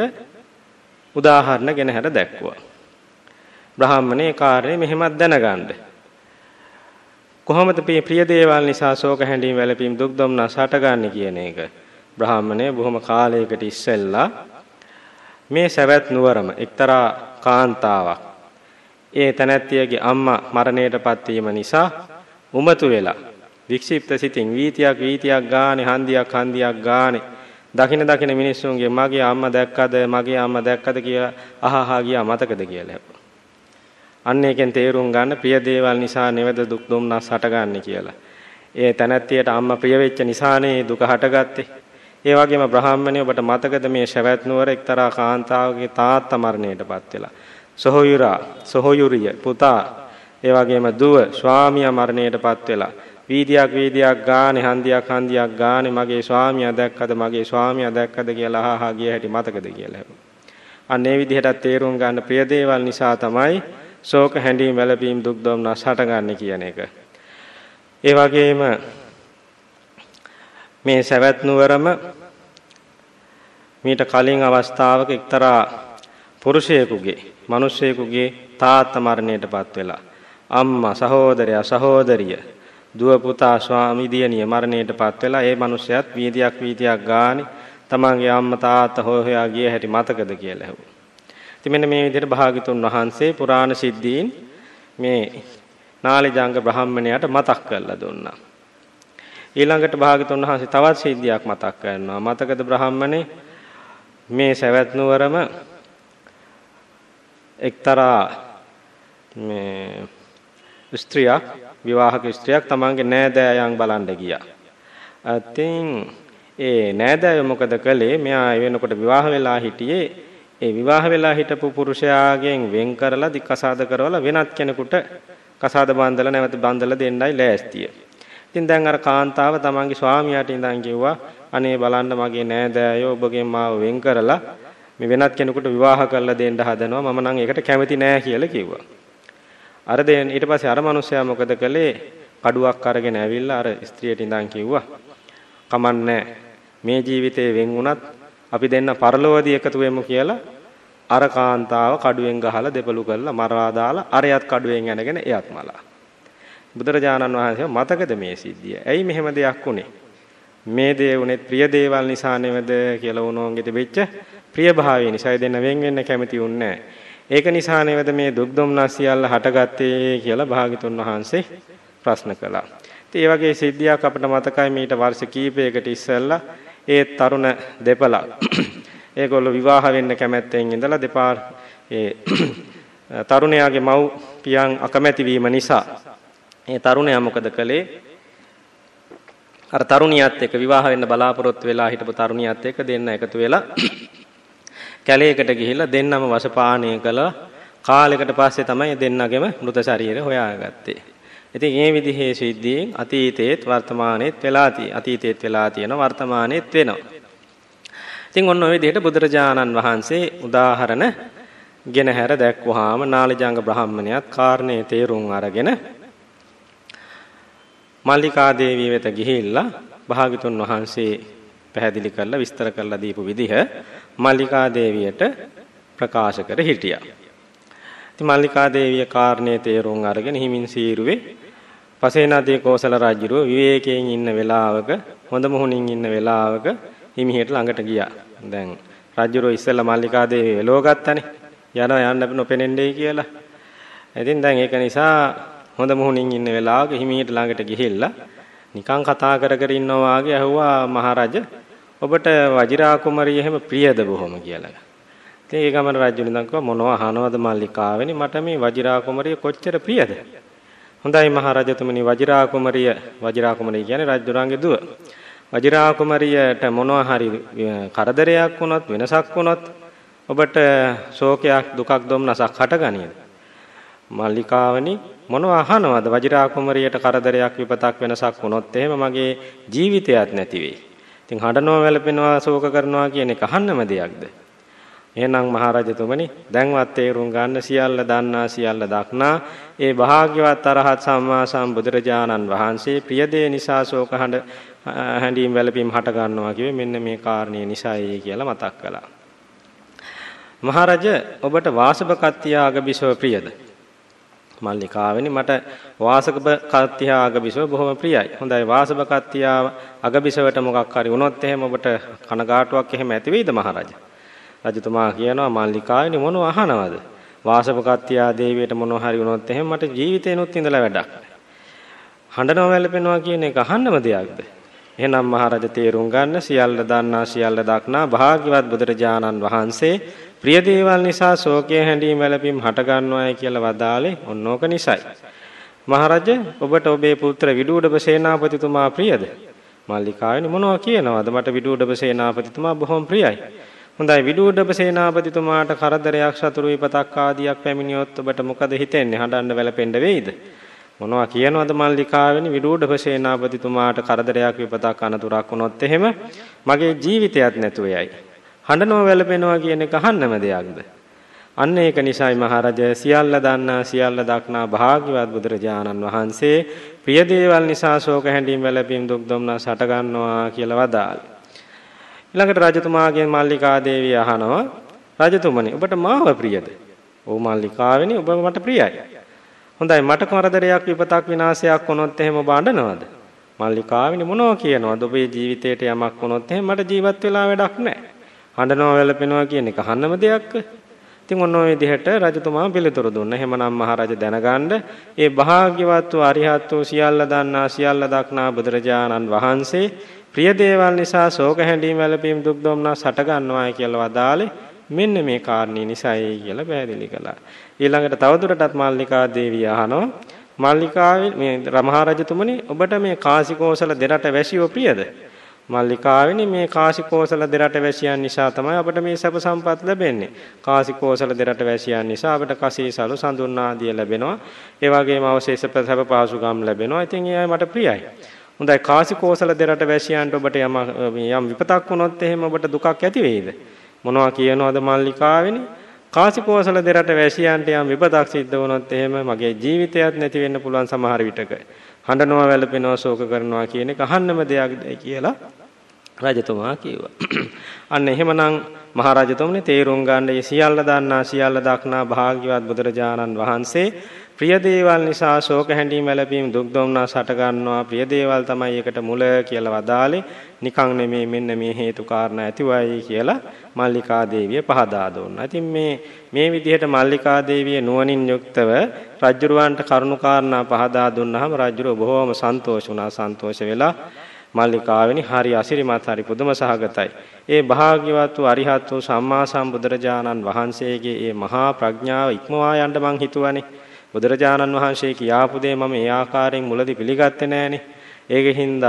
උදාහරණ ගෙන හැර දැක්වුවා. බ්‍රාහ්මණේ කාර්යය මෙහෙමත් දැනගන්න. කොහොමද ප්‍රිය දේවල් නිසා ශෝක හැඬීම් වැළපීම් දුක් දුම්නස් හටගන්නේ කියන එක. බ්‍රාහ්මණේ බොහොම කාලයකට ඉස්සෙල්ලා මේ සවැත් නුවරම එක්තරා කාන්තාවක් ඒ තනත්තියගේ අම්මා මරණයටපත් වීම නිසා උමතු වෙලා වික්ෂිප්ත සිතින් වීතියක් ගානේ හන්දියක් ගානේ දකින මිනිස්සුන්ගේ මගේ අම්මා දැක්කද කියලා අහහා ගියා මතකද කියලා. අන්න එකෙන් තේරුම් ගන්න ප්‍රිය දේවල් නිසා නෙවෙද දුක් දුම්නස් හටගන්නේ කියලා. ඒ තනත්තියට අම්මා ප්‍රිය වෙච්ච නිසානේ දුක හටගත්තේ. ඒ වගේම බ්‍රාහ්මණය ඔබට මතකද මේ ශවැත් නුවර එක්තරා කාන්තාවගේ තාත්තා මරණයටපත් වෙලා. සොහොයුරිය පුතා ඒ වගේම දුව ස්වාමියා මරණයටපත් වෙලා. වීදියක් ගානේ හන්දියක් ගානේ මගේ ස්වාමියා දැක්කද කියලා අහහා ගිය හැටි මතකද කියලා. අන්න ඒ විදිහට තේරුම් ගන්න ප්‍රිය දේවල් නිසා තමයි ශෝක හැඬීම් වැළපීම් දුක් දොම්නස් හටගන්නේ කියන එක. ඒ වගේම මේ සවැත් නුවරම මීට කලින් අවස්ථාවක එක්තරා පුරුෂයෙකුගේ මිනිසෙකුගේ තාත්තා මරණයටපත් වෙලා අම්මා සහෝදරයා සහෝදරිය දුව පුතා ස්වාමි දියණිය මරණයටපත් වෙලා ඒ මිනිසයාත් වීදියක් ගානේ තමන්ගේ අම්මා තාත්තා හොයා ගිය හැටි මතකද කියලා ඇහුවා. ඉතින් මෙන්න මේ විදිහට භාග්‍යතුන් වහන්සේ පුරාණ සිද්ධීන් මේ නාලිජංග බ්‍රාහ්මණයාට මතක් කරලා දුන්නා. ඊළඟට භාග්‍යතුන් වහන්සේ තවත් සිද්ධියක් මතක් කරනවා. මතකද බ්‍රාහ්මණේ මේ සවැත් නුවරම එක්තරා මේ ස්ත්‍රියක් විවාහක ස්ත්‍රියක් තමන්ගේ නෑදෑයන් බලන්න ගියා. අතින් ඒ නෑදෑයෝ මොකද කළේ? මෙයා වෙනකොට විවාහ වෙලා හිටියේ. ඒ විවාහ වෙලා හිටපු පුරුෂයාගෙන් වෙන් කරලා දික්කසාද කරවලා වෙනත් කෙනෙකුට කසාද බඳලා නැවත බඳලා දෙන්නයි ලෑස්තිය. ඉතින් දැන් අර කාන්තාව තමන්ගේ ස්වාමියාට ඉඳන් කිව්වා අනේ බලන්න මගේ නෑදෑයෝ ඔබගෙන් මාව වෙන් කරලා මේ වෙනත් කෙනෙකුට විවාහ කරලා දෙන්න හදනවා මම නම් ඒකට කැමති නෑ කියලා කිව්වා. අර දෙන් ඊට පස්සේ අර මිනිස්සයා මොකද කළේ? කඩුවක් අරගෙන ඇවිල්ලා අර ස්ත්‍රියට ඉඳන් කිව්වා කමන්නේ මේ ජීවිතේ වෙන් වුණත් අපි දෙන්න පරලෝකදී එකතු වෙමු කියලා අර කාන්තාව කඩුවෙන් ගහලා දෙපළු කරලා මරා දාලා අරයත් කඩුවෙන් ඇනගෙන එයත් මලා. බුදුරජාණන් වහන්සේ මතකද මේ සිද්ධිය? ඇයි මෙහෙම දෙයක් වුනේ? මේ දේ උනේ ප්‍රිය දේවල් නිසා නෙමෙද කියලා වුණෝන්ගේ තිබෙච්ච ප්‍රියභාවය නිසා දෙන්න වෙන් වෙන්න කැමති වුන්නේ නැහැ. ඒක නිසා නේද මේ දුක් දුම්නස් සියල්ල හටගත්තේ කියලා භාග්‍යතුන් වහන්සේ ප්‍රශ්න කළා. ඉතින් මේ වගේ සිද්ධියක් අපිට මතකයි මීට වර්ෂ කීපයකට ඉස්සෙල්ලා ඒ තරුණ දෙපළක් ඒගොල්ලෝ විවාහ වෙන්න කැමැත්තෙන් ඉඳලා දෙපා ඒ තරුණයාගේ මව් පියන් අකමැති වීම නිසා ඒ තරුණයා මොකද කළේ? අර තරුණියත් එක්ක විවාහ වෙන්න බලාපොරොත්තු වෙලා හිටපු තරුණියත් එක්ක දෙන්න එකතු වෙලා කැලේකට ගිහිල්ලා දෙන්නම වශපානය කළා. කාලයකට පස්සේ තමයි දෙන්නගෙම මృత ශරීරය හොයාගත්තේ. ඉතින් මේ විදිහේ සිද්ධීන් අතීතයේත් වර්තමානයේත් වෙලා තියෙනවා වර්තමානයේත් වෙනවා. ඉතින් ඔන්න ඔය විදිහට බුදුරජාණන් වහන්සේ උදාහරණ ගෙනහැර දැක්වුවාම නාලිජංග බ්‍රාහ්මණයාත් කාරණේ තේරුම් අරගෙන මල්ලිකා දේවිය වෙත ගිහිල්ලා භාග්‍යතුන් වහන්සේ පැහැදිලි කරලා විස්තර කරලා දීපු විදිහ මල්ලිකා දේවියට ප්‍රකාශ කර හිටියා. ඉතින් මල්ලිකා දේවිය කාරණේ තේරුම් අරගෙන හිමින් සීරුවේ පසේනාදී කෝසල රජුව විවේකයෙන් ඉන්න වෙලාවක හොඳ මොහොනින් ඉන්න වෙලාවක හිමිහිට ළඟට ගියා. දැන් රජුරෝ ඉස්සෙල්ලා මල්ලිකා දේවිය වෙලව ගත්තනේ. යන්න නොපෙනෙන්නේ කියලා. ඉතින් දැන් ඒක නිසා හොඳ මොහොනින් ඉන්න වෙලාවක හිමිහිට ළඟට ගිහිල්ලා නිකන් කතා කර කර ඉන්නවා වගේ ඇහුවා මහරජ ඔබට වජිරා කුමරිය එහෙම ප්‍රියද බොහොම කියලා. ඉතින් ඒ ගමන රජු නිකන් කිව්වා මොනවා අහනවද මල්ලිකාවනි මට මේ වජිරා කුමරිය කොච්චර ප්‍රියද? හොඳයි මහරජතුමනි වජිරා කුමරිය කියන්නේ රජුරන්ගේ දුව. වජිරා කුමරියට මොනවා හරි කරදරයක් වුණොත් වෙනසක් වුණොත් ඔබට ශෝකයක් දුකක් දුම්නසක් හටගනීද? මල්ලිකාවනි මොනවා අහනවද වජිරා කුමරියට කරදරයක් විපතක් වෙනසක් වුණොත් එහෙම මගේ ජීවිතයත් නැති වෙයි. ඉතින් හඬනවා වැළපෙනවා ශෝක කරනවා කියන එක අහන්නම දෙයක්ද? එහෙනම් මහරජතුමනි දැන්වත් තේරුම් ගන්න සියල්ල දන්නා සියල්ල දක්නා ඒ භාග්‍යවත් අරහත් සම්මා සම්බුදුරජාණන් වහන්සේ ප්‍රිය දේ නිසා ශෝක හැඬීම් වැළපීම් හට ගන්නවා කිව්වේ මෙන්න මේ කාරණේ නිසායි කියලා මතක් කළා. මහරජ ඔබට වාසභකත්තිය අගබිසව ප්‍රියද? මල්ලිකාවනි මට වාසභකත්තිය අගබිසව බොහොම ප්‍රියයි. හොඳයි වාසභකත්තිය අගබිසවට මොකක් හරි වුණොත් එහෙම ඔබට කනගාටුවක් එහෙම ඇති වෙයිද මහරජ? රජතුමා කියනවා මල්ලිකාවනි මොනව අහනවද? වාසභකත්තිය දේවියට මොනව හරි වුණොත් එහෙම මට ජීවිතේනොත් ඉඳලා වැඩක් නැහැ. හඬනවා වැළපෙනවා කියන එක අහන්නම දෙයක්ද? එහෙනම් මහරජ තේරුම් ගන්න සියල්ල දන්නා සියල්ල දක්නා භාග්‍යවත් බුදුරජාණන් වහන්සේ ප්‍රිය දේවල් නිසා ශෝකයේ හැඬීම් වැළපීම් හට ගන්නවායි කියලා වදාලේ ඔන්නෝක නිසයි. මහරජ ඔබට ඔබේ පුත්‍ර විදුඩබ සේනාපතිතුමා ප්‍රියද? මල්ලිකාවනි මොනවා කියනවද? මට විදුඩබ සේනාපතිතුමා බොහොම ප්‍රියයි. හොඳයි විදුඩබ සේනාපතිතුමාට කරදරයක් සතුරු විපතක් ආදියක් පැමිණියොත් ඔබට මොකද හිතෙන්නේ? හඬන්න වැළපෙන්න වෙයිද? මොනවා කියනවද මල්ලිකාවනි විදුඩබ සේනාපතිතුමාට කරදරයක් විපතක් අනතුරක් වුණොත් එහෙම මගේ ජීවිතයත් නැතුව යයි. හඬනවා වැළපෙනවා කියන එක අහන්නම දෙයක්ද? අන්න ඒක නිසායි මහරජ සියල්ල දන්නා සියල්ල දක්නා භාග්‍යවත් බුදුරජාණන් වහන්සේ ප්‍රිය දේවල් නිසා ශෝක හැඬීම් වැළපීම් දුක් දුම්නස් හට ගන්නවා කියලා වදාළේ. ඊළඟට රජතුමාගෙන් මල්ලිකා දේවිය අහනවා රජතුමනි ඔබට මාව ප්‍රියද? ඔව් මල්ලිකාවනි ඔබ මට ප්‍රියයි. හොඳයි මට කරදරයක් විපතක් විනාශයක් වුණොත් එහෙම ඔබ අඬනවද? මල්ලිකාවිනි මොනවා කියනවද? ඔබේ ජීවිතේට යමක් වුණොත් එහෙම මට ජීවත් වෙලා වැඩක් නැහැ. අඬනවා වැළපෙනවා කියන එක අහන්නම දෙයක්ද? ඉතින් ඔන්න ඔය විදිහට රජතුමා පිළිතුරු දුන්නා. එහෙමනම් මහරජා දැනගන්න ඒ භාග්‍යවත් වූ අරිහත් වූ සියල්ල දන්නා සියල්ල දක්නා බුදුරජාණන් වහන්සේ ප්‍රිය දේවල් නිසා ශෝක හැඬීම් වැළපීම් දුක් දොම්නස් හට ගන්නවායි කියලා වදාළේ මෙන්න මේ කාරණේ නිසායි කියලා පැහැදිලි කළා. ඊළඟට තවදුරටත් මල්ලිකා දේවිය අහනවා මල්ලිකාවේ මේ මහරජතුමනි ඔබට මේ කාසිකෝසල දෙරට වැසියෝ ප්‍රියද? මල්ලිකාවෙනි මේ කාසිකෝසල දෙරට වැසියන් නිසා තමයි අපිට මේ සැප සම්පත් ලැබෙන්නේ. කාසිකෝසල දෙරට වැසියන් නිසා අපිට කසීසලු සඳුන් ආදිය ලැබෙනවා. ඒ වගේම අවශේෂ සැප පහසුකම් ලැබෙනවා. ඉතින් ඒ අය මට ප්‍රියයි. හොඳයි කාසිකෝසල දෙරට වැසියන්ට ඔබට යම් විපතක් වුණොත් එහෙම ඔබට දුකක් ඇති වෙයිද? මොනවා කියනවද මල්ලිකාවෙනි? කාසිකෝසල දෙරට වැසියන්ට යම් විපතක් සිද්ධ වුණොත් එහෙම මගේ ජීවිතයත් නැති වෙන්න පුළුවන් සමහර විටක. හඬනවා වැළපෙනවා ශෝක කරනවා කියන එක අහන්නම දෙයක්ද කියලා රජතුමා කිව්වා. අන්න එහෙමනම් මහරජතුමනි තේරුම් ගන්න මේ සියල්ල දන්නා සියල්ල දක්නා භාග්‍යවත් බුදුරජාණන් වහන්සේ ප්‍රිය දේවල් නිසා ශෝක හැඬීම් වැළපීම් දුක් දොම්නස් හට ගන්නවා. ප්‍රිය දේවල් තමයි ඒකට මුල කියලා වදාලේ. නිකන් නෙමේ මෙන්න මේ හේතු කාරණා ඇතිවයි කියලා මල්ලිකා දේවිය පහදා දුන්නා. ඉතින් මේ විදිහට මල්ලිකා දේවිය නුවණින් යුක්තව රජුරවන්ට කරුණු කාරණා පහදා දුන්නාම රජුර බොහෝම සන්තෝෂ වුණා. සන්තෝෂ වෙලා මල්ලිකාවෙනි හරි අසිරිමත් හරි පුදුම සහගතයි. ඒ භාග්‍යවත් වූ අරිහත් වූ සම්මා සම්බුදුරජාණන් වහන්සේගේ ඒ මහා ප්‍රඥාව ඉක්මවා යන්න මං හිතුවනේ. බුදුරජාණන් වහන්සේ කියාපු දේ මම ඒ ආකාරයෙන් මුලදී පිළිගත්තේ නෑනේ. ඒකින්ද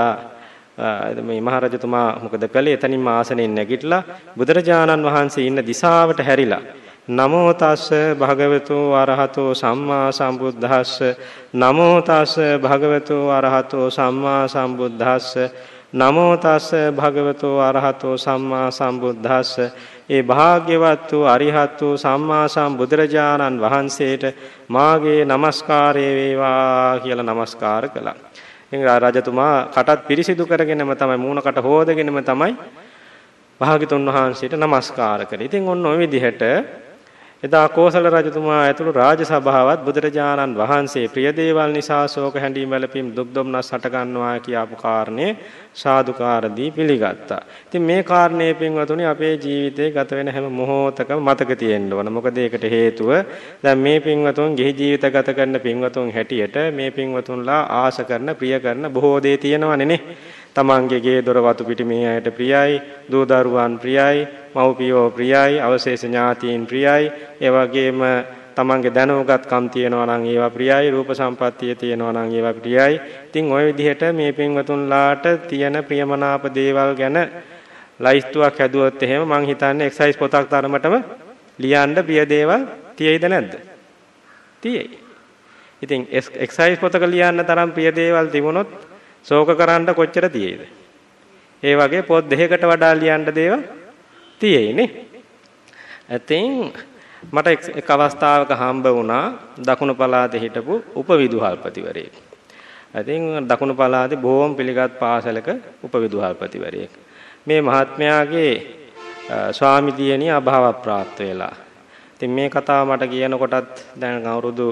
මේ මහරජතුමා මොකද කළේ? එතනින්ම ආසනෙන් නැගිටලා බුදුරජාණන් වහන්සේ ඉන්න දිශාවට හැරිලා නමෝ තස්ස භගවතු අරහතෝ සම්මා සම්බුද්දස්ස නමෝ තස්ස භගවතු අරහතෝ සම්මා සම්බුද්දස්ස නමෝ තස්ස භගවතු අරහතෝ සම්මා සම්බුද්දස්ස ඒ භාග්‍යවත් වූ අරිහත් වූ සම්මා සම්බුදුරජාණන් වහන්සේට මාගේ নমස්කාරය වේවා කියලා নমස්කාර කළා. ඉතින් රජතුමා කටත් පිරිසිදු කරගෙනම තමයි මූණකට හොදගෙනම තමයි භාග්‍යතුන් වහන්සේට নমස්කාර කළේ. ඉතින් ඔන්න ඔය විදිහට එදා කෝසල රජතුමා ඇතුළු රාජසභාවත් බුදුරජාණන් වහන්සේ ප්‍රිය දේවල් නිසා ශෝක හැඬීම් වැළපීම් දුක් දොම්නස් හට ගන්නවා කියාපු කාරණේ සාදුකාර දී පිළිගත්තා. ඉතින් මේ කාරණේ පින්වතුනි අපේ ජීවිතේ ගත වෙන හැම මොහොතකම මතක තියෙන්න ඕන. මොකද ඒකට හේතුව දැන් මේ පින්වතුන් ගිහි ජීවිත ගත කරන පින්වතුන් හැටියට මේ පින්වතුන්ලා ආශ කරන ප්‍රිය කරන බොහෝ දේ තියෙනවනේ නේ. තමන්ගේ ගේ දොර වතු පිටි මේ අයට ප්‍රියයි, දූ දරුවන් ප්‍රියයි, මව්පියෝ ප්‍රියයි, අවශේෂ ඥාතීන් ප්‍රියයි. ඒ වගේම තමන්ගේ දැනුගත්කම් තියෙනවා නම් ඒවා ප්‍රියයි, රූප සම්පත්තිය තියෙනවා නම් ඒවා ප්‍රියයි. ඉතින් ওই විදිහට මේ පින්වතුන්ලාට තියෙන ප්‍රියමනාප දේවල් ගැන ලයිස්තුවක් හැදුවොත් එහෙම මං හිතන්නේ එක්සයිස් පොතක් තරමටම ලියන්න ප්‍රිය දේවල් තියෙයිද නැද්ද? තියෙයි. ඉතින් එක්සයිස් පොතක ලියන්න තරම් ප්‍රිය දේවල් තිබුණොත් ශෝක කරන්න කොච්චර තියෙයිද? ඒ වගේ පොත් දෙකකට වඩා ලියන්න දේවල් තියෙයිනේ. ඉතින් මට එක් අවස්ථාවක හම්බ වුණා දකුණු පළාතේ හිටපු උපවිදුහල්පතිවරයෙක්. ඉතින් දකුණු පළාතේ බොහොම පිළිගත් පාසලක උපවිදුහල්පතිවරයෙක්. මේ මහත්මයාගේ ස්වාමි දියණිය අභාව ප්‍රාප්ත වෙලා. ඉතින් මේ කතාව මට කියනකොටත් දැන් අවුරුදු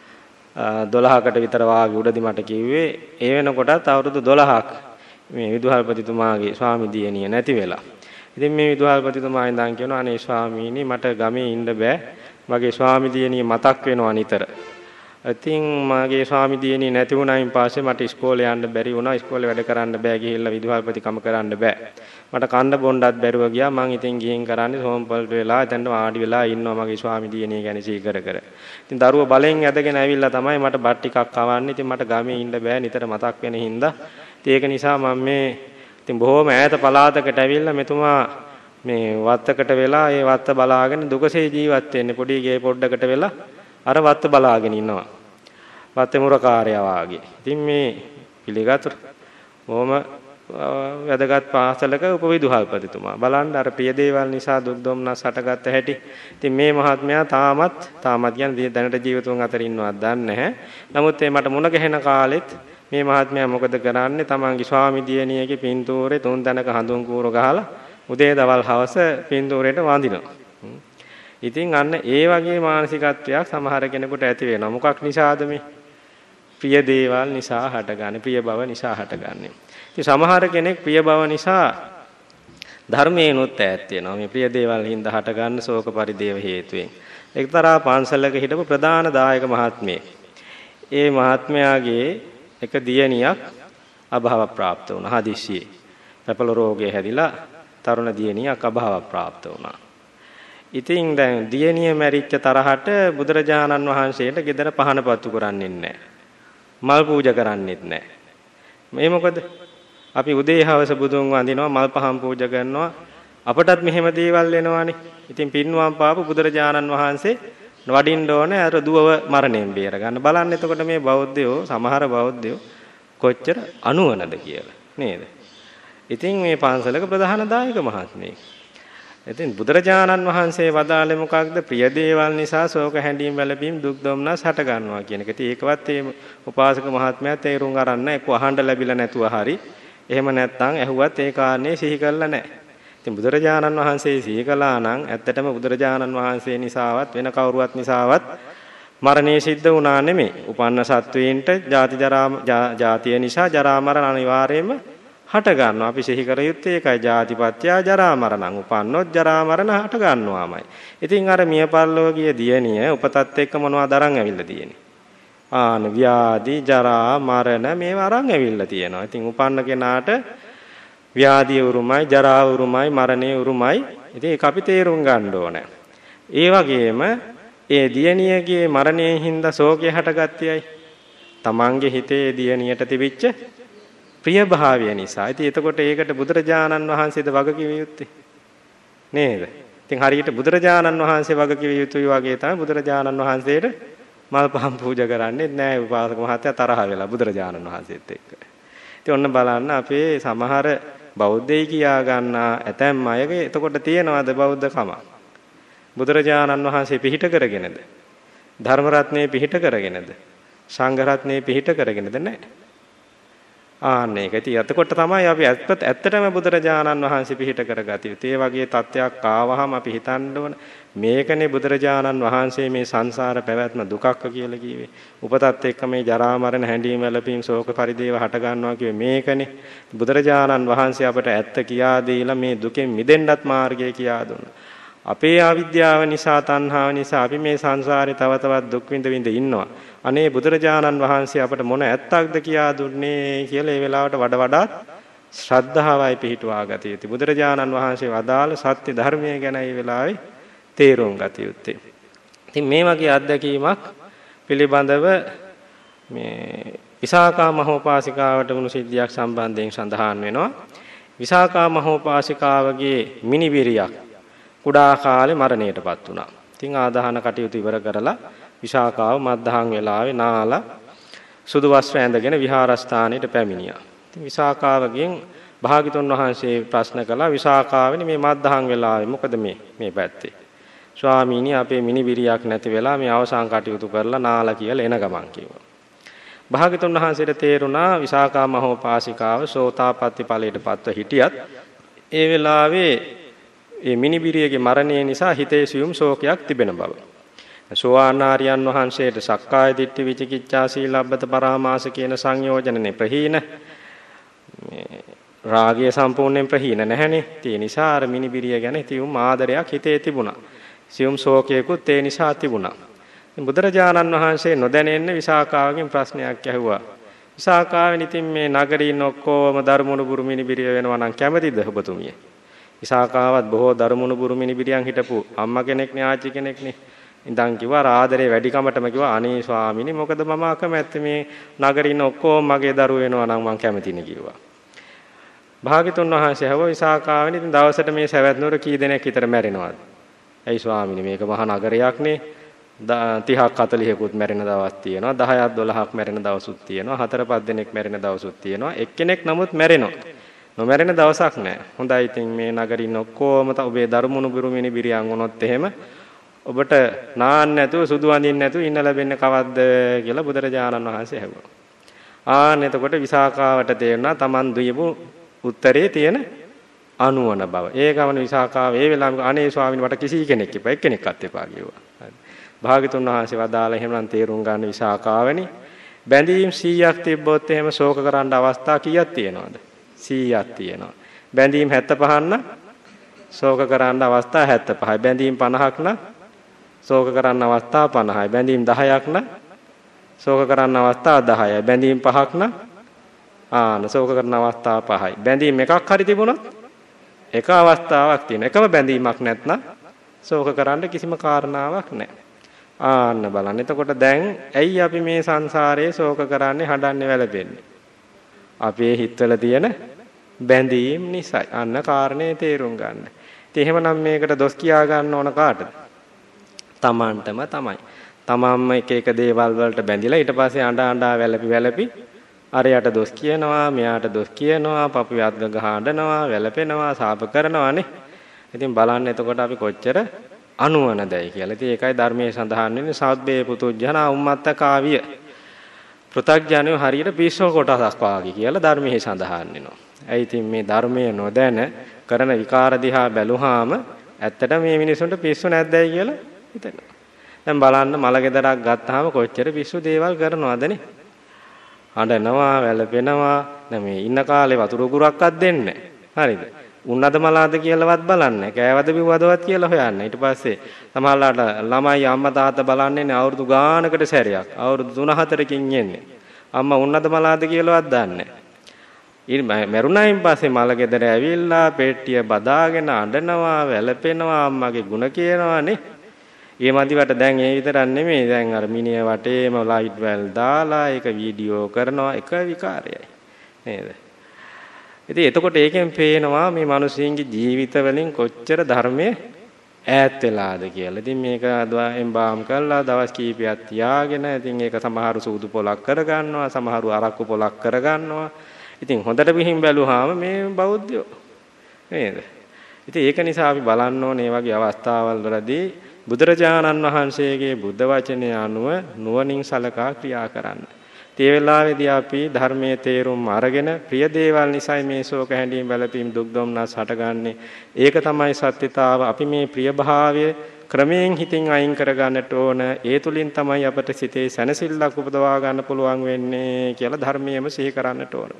12කට විතර වාගේ උඩදී මට කිව්වේ ඒ වෙනකොටත් අවුරුදු 12ක් මේ විදුහල්පතිතුමාගේ ස්වාමි දියණිය නැති වෙලා. ඉතින් මේ විදුහල්පතිතුමා ඉඳන් කියනවා අනේ ස්වාමීනි මට ගමේ ඉන්න බෑ. මගේ ස්වාමි දියණිය මතක් වෙනවා නිතර. ඉතින් මගේ ස්වාමි දියණිය නැති වුණායින් පස්සේ මට ඉස්කෝලේ යන්න බැරි වුණා. ඉස්කෝලේ වැඩ කරන්න බෑ ගිහිල්ලා විදුහල්පතිකම කරන්න බෑ. මට කන්න බොන්නත් බැරුව ගියා. මං ඉතින් ගිහින් කරන්නේ සෝම්පල්ට වෙලා එතන වාඩි වෙලා ඉන්නවා මගේ ස්වාමි දියණිය ගැන සීකර කර. ඉතින් දරුවෝ බලෙන් ඇදගෙන ඇවිල්ලා තමයි මට බත් ටිකක් කවන්නේ. ඉතින් මට ගමේ ඉන්න බෑ නිතර මතක් වෙන හින්දා. ඒක නිසා මම මේ ඉතින් බොහොම ඈත පළාතකට ඇවිල්ලා මෙතුමා මේ වත්තකට වෙලා ඒ වත්ත බලාගෙන දුකසේ ජීවත් වෙන්නේ. පොඩි ගේ පොඩ්ඩකට වෙලා අර වත්ත බලාගෙන ඉන්නවා. වත්තේ මුරකාරයා වාගේ. ඉතින් මේ පිළිගත් බොහොම වැදගත් පාසලක උපවිදුහල්පතිතුමා. බලන්න අර ප්‍රිය දේවල් නිසා දුක් දොම්නස් හටගත්ත හැටි. ඉතින් මේ මහත්මයා තාමත් කියන්නේ දැනට ජීවිතුන් අතර ඉන්නවත් දන්නේ නැහැ. නමුත් මට මුණ ගැහෙන කාලෙත් මේ මහත්මයා මොකද කරන්නේ? තමන්ගේ ස්වාමි දියණියගේ පින්තූරේ 3 තැනක හඳුන් කූර ගහලා උදේ දවල් හවස පින්තූරේට වඳිනවා. ඉතින් අන්න ඒ වගේ මානසිකත්වයක් සමහර කෙනෙකුට ඇති වෙනවා. මොකක් නිසාද මේ? ප්‍රිය දේවල් නිසා හටගන්නේ, ප්‍රිය බව නිසා හටගන්නේ. ඉතින් සමහර කෙනෙක් ප්‍රිය බව නිසා ධර්මයෙන්ුත් ඈත් වෙනවා. මේ ප්‍රිය දේවල් හින්දා හටගන්න ශෝක පරිදේව හේතුවෙන්. එක්තරා පන්සලක හිටපු ප්‍රධාන දායක මහත්මයෙක්. ඒ මහත්මයාගේ එක දියණියක් අභාව ප්‍රාප්ත වුණා හදිස්සියේ. පැපල රෝගය හැදිලා තරුණ දියණියක් අභාව ප්‍රාප්ත වුණා. ඉතින් දැන් දියණිය මැරිච්ච තරහට බුදුරජාණන් වහන්සේට ගෙදර පහන පත්තු කරන්නේ නැහැ. මල් පූජා කරන්නේත් නැහැ. මේ මොකද? අපි උදේ හවස බුදුන් වඳිනවා, මල් පහන් පූජා කරනවා. අපටත් මෙහෙම දේවල් වෙනවානේ. ඉතින් පින්වම් පාපු බුදුරජාණන් වහන්සේ වඩින්න ඕනේ අර දුවව මරණයෙන් බේර ගන්න. බලන්න එතකොට මේ බෞද්ධයෝ, සමහර බෞද්ධයෝ කොච්චර අනුවනද කියලා නේද? ඉතින් මේ පන්සලක ප්‍රධාන දායක මහත්මයෙක්. ඉතින් බුදුරජාණන් වහන්සේ වදාළේ මොකක්ද? ප්‍රිය දේවල් නිසා ශෝක හැඬීම් වැළපීම් දුක් දොම්නස් හට ගන්නවා කියන එක. ඉතින් ඒකවත් මේ උපාසක මහත්මයා තේරුම් අරන් නැහැ. එක්ක අහන්න ලැබිලා නැතුව හරි. එහෙම නැත්නම් ඇහුවත් ඒ කාරණේ සිහි කරලා නැහැ. ඉතින් බුදුරජාණන් වහන්සේ සිහි කළා නම් ඇත්තටම බුදුරජාණන් වහන්සේ නිසාවත් වෙන කවුරුවත් නිසාවත් මරණය සිද්ධ වුණා නෙමෙයි. උපන්න සත්වයින්ට ජාතිය නිසා ජරා මරණ අනිවාර්යයෙන්ම හට ගන්නවා. අපි සිහි කර යුත්තේ ඒකයි. ජාතිපත්‍ය ජරා මරණං. උපන්නොත් ජරා මරණ හට ගන්නවාමයි. ඉතින් අර මිය පරලෝකීය දියණිය උපතත් එක්ක මොනවද අරන් ඇවිල්ලා තියෙන්නේ? ව්‍යාධි ජරා මරණ මේවා අරන් ඇවිල්ලා තියෙනවා. ඉතින් උපන්න කෙනාට ව්‍යාධිය උරුමයි, ජරා උරුමයි, මරණය උරුමයි. ඉතින් ඒක අපි තේරුම් ගන්න ඕනේ. ඒ වගේම ඒ දියණියගේ මරණයෙන් හින්දා ශෝකය හටගත්තේයි. තමන්ගේ හිතේ දියණියට තිබිච්ච ප්‍රිය භාවය නිසා. ඉතින් එතකොට ඒකට බුදුරජාණන් වහන්සේද වග කිව යුත්තේ නේද? ඉතින් හරියට බුදුරජාණන් වහන්සේ වග කිව යුතුයි වගේ තමයි බුදුරජාණන් වහන්සේට මල් පහන් පූජා කරන්නේ නැහැ. උපාසක මහත්තයා තරහ වෙලා බුදුරජාණන් වහන්සේත් එක්ක. ඉතින් ඔන්න බලන්න අපේ සමහර බෞද්ධයි කියා ගන්නා ඇතැම් අයගේ එතකොට තියෙනවද බෞද්ධකම? බුදුරජාණන් වහන්සේ පිහිට කරගෙනද? ධර්ම රත්නේ පිහිට කරගෙනද? සංඝ රත්නේ පිහිට කරගෙනද? නැහැ. ආන්නේ ඒක. ඉතින් එතකොට තමයි අපි ඇත්තටම බුදුරජාණන් වහන්සේ පිහිට කරගatiya යුතු. ඒ වගේ තත්ත්වයක් ආවහම අපි හිතන්න ඕන මේකනේ බුදුරජාණන් වහන්සේ මේ සංසාර පැවැත්ම දුකක්ක කියලා කිව්වේ. උපතත් එක්ක මේ ජරා මරණ හැඬීම් වැළපීම් ශෝක පරිදේව හට ගන්නවා කිව්වේ මේකනේ. බුදුරජාණන් වහන්සේ අපට ඇත්ත කියා දීලා මේ දුකෙන් මිදෙන්නත් මාර්ගය කියා දුන්නා. අපේ අවිද්‍යාව නිසා, තණ්හාව නිසා අපි මේ සංසාරේ තව තවත් දුක් විඳ ඉන්නවා. අනේ බුදුරජාණන් වහන්සේ අපට මොන ඇත්තක්ද කියා දුන්නේ කියලා ඒ වෙලාවට වඩාත් ශ්‍රද්ධාවයි පිහිටුවා ගත යුතුයි. බුදුරජාණන් වහන්සේ වදාළ සත්‍ය ධර්මයේ ගැන ඒ වෙලාවේ තේරුම් ගත යුත්තේ. ඉතින් මේ වගේ අත්දැකීමක් පිළිබඳව මේ විසාකා මහෝපාසිකාවට වුණු සිද්ධියක් සම්බන්ධයෙන් සඳහන් වෙනවා. විසාකා මහෝපාසිකාවගේ මිනිබිරියක් කුඩා කාලේ මරණයටපත් වුණා. ඉතින් ආදාහන කටයුතු ඉවර කරලා විසාකාව මත්දහන් වෙලාවේ නාලා සුදු වස්ත්‍ර ඇඳගෙන විහාරස්ථානයට පැමිණියා. ඉතින් විසාකාවගෙන් භාග්‍යතුන් වහන්සේ ප්‍රශ්න කළා විසාකාවනි මේ මත්දහන් වෙලාවේ මොකද මේ පැත්තේ? ස්වාමීනි අපේ මිනිබිරියක් නැති වෙලා මේ අවසන් කටයුතු කරලා නාලා කියලා එන ගමන් කිව්වා. භාග්‍යතුන් වහන්සේට තේරුණා විසාකා මහෝපාසිකාව සෝතාපට්ටි ඵලයටපත්ව හිටියත් ඒ වෙලාවේ මේ මිනිබිරියගේ මරණය නිසා හිතේ සියුම් ශෝකයක් තිබෙන බව. සෝවාන් ආර්යයන් වහන්සේට සක්කාය දිට්ඨි විචිකිච්ඡා සීලබ්බත පරාමාස කියන සංයෝජනනේ ප්‍රහීන රාගය සම්පූර්ණයෙන් ප්‍රහීන නැහැනේ. ඒ නිසා අර මිනිබිරිය ගැන තියුම් ආදරයක් හිතේ තිබුණා. සියුම් ශෝකයකුත් ඒ නිසා තිබුණා. බුදුරජාණන් වහන්සේ නොදැනෙන්න විසාකාවගෙන් ප්‍රශ්නයක් ඇහුවා. විසාකාවෙනි ඉතින් මේ නගරේ ඉන්න ඔක්කොම දරුමුණු බුරු මිනිබිරිය වෙනවා නම් කැමතිද ඔබතුමිය? විසාකාවත් බොහෝ දරුමුණු බුරු මිනිබිරියන් හිටපු අම්මා කෙනෙක්නේ ආච්චි කෙනෙක්නේ. ඉඳන් කිව්වා ආදරේ වැඩිකමටම කිව්වා අනේ ස්වාමීනි මොකද මම අකමැත්තේ මේ නගරේ ඉන්න ඔක්කොම මගේ දරුවෝ වෙනවා නම් මං කැමතිනේ කිව්වා. භාග්‍යතුන් වහන්සේ හව විසාකාවෙනි ඉතින් දවසට මේ සවැත් නුවර කී දෙනෙක් විතර මැරෙනවද? ඇයි ස්වාමීනි මේක මහා නගරයක්නේ 30ක් 40කුත් මැරෙන දවස් තියෙනවා 10ක් 12ක් මැරෙන දවසුත් තියෙනවා 4-5 දෙනෙක් මැරෙන දවසුත් තියෙනවා එක්කෙනෙක් නමුත් මැරෙනවා නොමැරෙන දවසක් නැහැ. හොඳයි ඉතින් මේ නගරින් ඔක්කොම ඔබේ දරුමුණු බුරුමිනි බිරියන් වුණොත් එහෙම ඔබට නාන්න නැතුව සුදු අඳින්න නැතුව ඉන්න ලැබෙන්නේ කවද්ද කියලා බුදුරජාණන් වහන්සේ ඇහුවා. එතකොට විසාකාවට තේරුණා Taman දීපු උත්තරේ තියෙන අනුවන බව. ඒ ගමන විසාකාව ඒ වෙලාවෙම අනේ ස්වාමීන් මට කිසි කෙනෙක් එපා එක්කෙනෙක්වත් එපා කිව්වා. භාග්‍යතුන් වහන්සේ වදාළ එහෙමනම් තේරුම් ගන්න විසාකාවනි බැඳීම් 100ක් තිබ්බොත් එහෙම ශෝක කරන්න අවස්ථා කීයක් තියෙනවද? 100ක් තියෙනවා. බැඳීම් 75ක් නම් ශෝක කරන්න අවස්ථා 75යි. බැඳීම් 50ක් නම් ශෝක කරන්න අවස්ථා 50යි. බැඳීම් 10ක් නම් ශෝක කරන්න අවස්ථා 10යි. බැඳීම් 5ක් නම් ශෝක කරන අවස්ථා 5යි. බැඳීම් එකක් හරි තිබුණොත් එක අවස්ථාවක් තියෙන. එකම බැඳීමක් නැත්නම් ශෝක කරන්න කිසිම කාරණාවක් නැහැ. ආන්න බලන්න. එතකොට දැන් ඇයි අපි මේ සංසාරයේ ශෝක කරන්නේ, හඬන්නේ, වැළපෙන්නේ? අපේ හිතවල තියෙන බැඳීම් නිසායි. අන්න කාරණේ තේරුම් ගන්න. ඉතින් එහෙමනම් මේකට දොස් කියා ගන්න ඕන කාටද? Tamanටම තමයි. තමන්ම එක එක දේවල් වලට බැඳිලා ඊට පස්සේ අඬා වැළපි අරයට දොස් කියනවා, මෙයාට දොස් කියනවා, පපු යත් ගහනවා, වැළපෙනවා, සාප කරනවානේ. ඉතින් බලන්න එතකොට අපි කොච්චර අනුවනදයි කියලා. ඉතින් ඒකයි ධර්මයේ සඳහන් වෙන්නේ සබ්බේ පුතුජන උම්මත්ත කාවිය. පෘථග්ජනයෝ හරියට පිස්සෝ කොටසක් වාගේ කියලා ධර්මයේ සඳහන් වෙනවා. ඒ ඉතින් මේ ධර්මයේ නොදැන කරන විකාර දිහා බැලුවාම ඇත්තට මේ මිනිසුන්ට පිස්සු නැද්දයි කියලා හිතෙනවා. දැන් බලන්න මල ගෙදරක් ගත්තාම කොච්චර පිස්සු දේවල් කරනවදනේ. අඬනවා, වැළපෙනවා. දැන් මේ ඉන්න කාලේ වතුර උගුරක්වත් දෙන්නේ නැහැ. හරිද? උන්නද මලාද කියලාවත් බලන්නේ. කෑවද බිව්වදවත් කියලා හොයන්නේ. ඊට පස්සේ සමහරලාට ළමයි අම්මා තාත්තා බලන්නේ අවුරුදු ගානකට සැරයක්. අවුරුදු 3-4කින් එන්නේ. අම්මා උන්නද මලාද කියලාවත් දන්නේ නැහැ. මරුණයින් පස්සේ මල ගෙදර ඇවිල්ලා පෙට්ටිය බදාගෙන අඬනවා, වැළපෙනවා, අම්මගේ ಗುಣ කියනවානේ. ඒ මදිවට දැන් ඒ විතරක් නෙමෙයි. දැන් අර මිනිහ වටේම ලයිට් වැල් දාලා ඒක වීඩියෝ කරනවා. එක විකාරයයි. නේද? ඉතින් එතකොට ඒකෙන් පේනවා මේ මිනිස්සුන්ගේ ජීවිත වලින් කොච්චර ධර්මයේ ඈත් වෙලාද කියලා. ඉතින් මේක එම්බාම් කරලා දවස් කීපයක් තියාගෙන ඉතින් ඒක සමහරු සූදු පොලක් කරගන්නවා, සමහරු අරක්කු පොලක් කරගන්නවා. ඉතින් හොඳට පිහින් බැලුවාම මේ බෞද්ධයෝ නේද? ඉතින් ඒක නිසා අපි බලන්න ඕනේ මේ වගේ අවස්ථාවල් වලදී බුදුරජාණන් වහන්සේගේ බුද්ධ වචනය අනුව නුවණින් සලකා ක්‍රියා කරන්න. ඒ වෙලාවේදී අපි ධර්මයේ තේරුම් අරගෙන ප්‍රිය දේවල් නිසා මේ ශෝක හැඬීම් වැළපීම් දුක් දුම්නස් හටගන්නේ. ඒක තමයි සත්‍යතාව. අපි මේ ප්‍රිය භාවය ක්‍රමයෙන් හිතින් අයින් කරගන්නට ඕන. ඒ තුලින් තමයි අපට සිතේ සැනසෙල්ලක් උපදවා ගන්න පුළුවන් වෙන්නේ කියලා ධර්මයේම සිහි කරන්නට ඕන.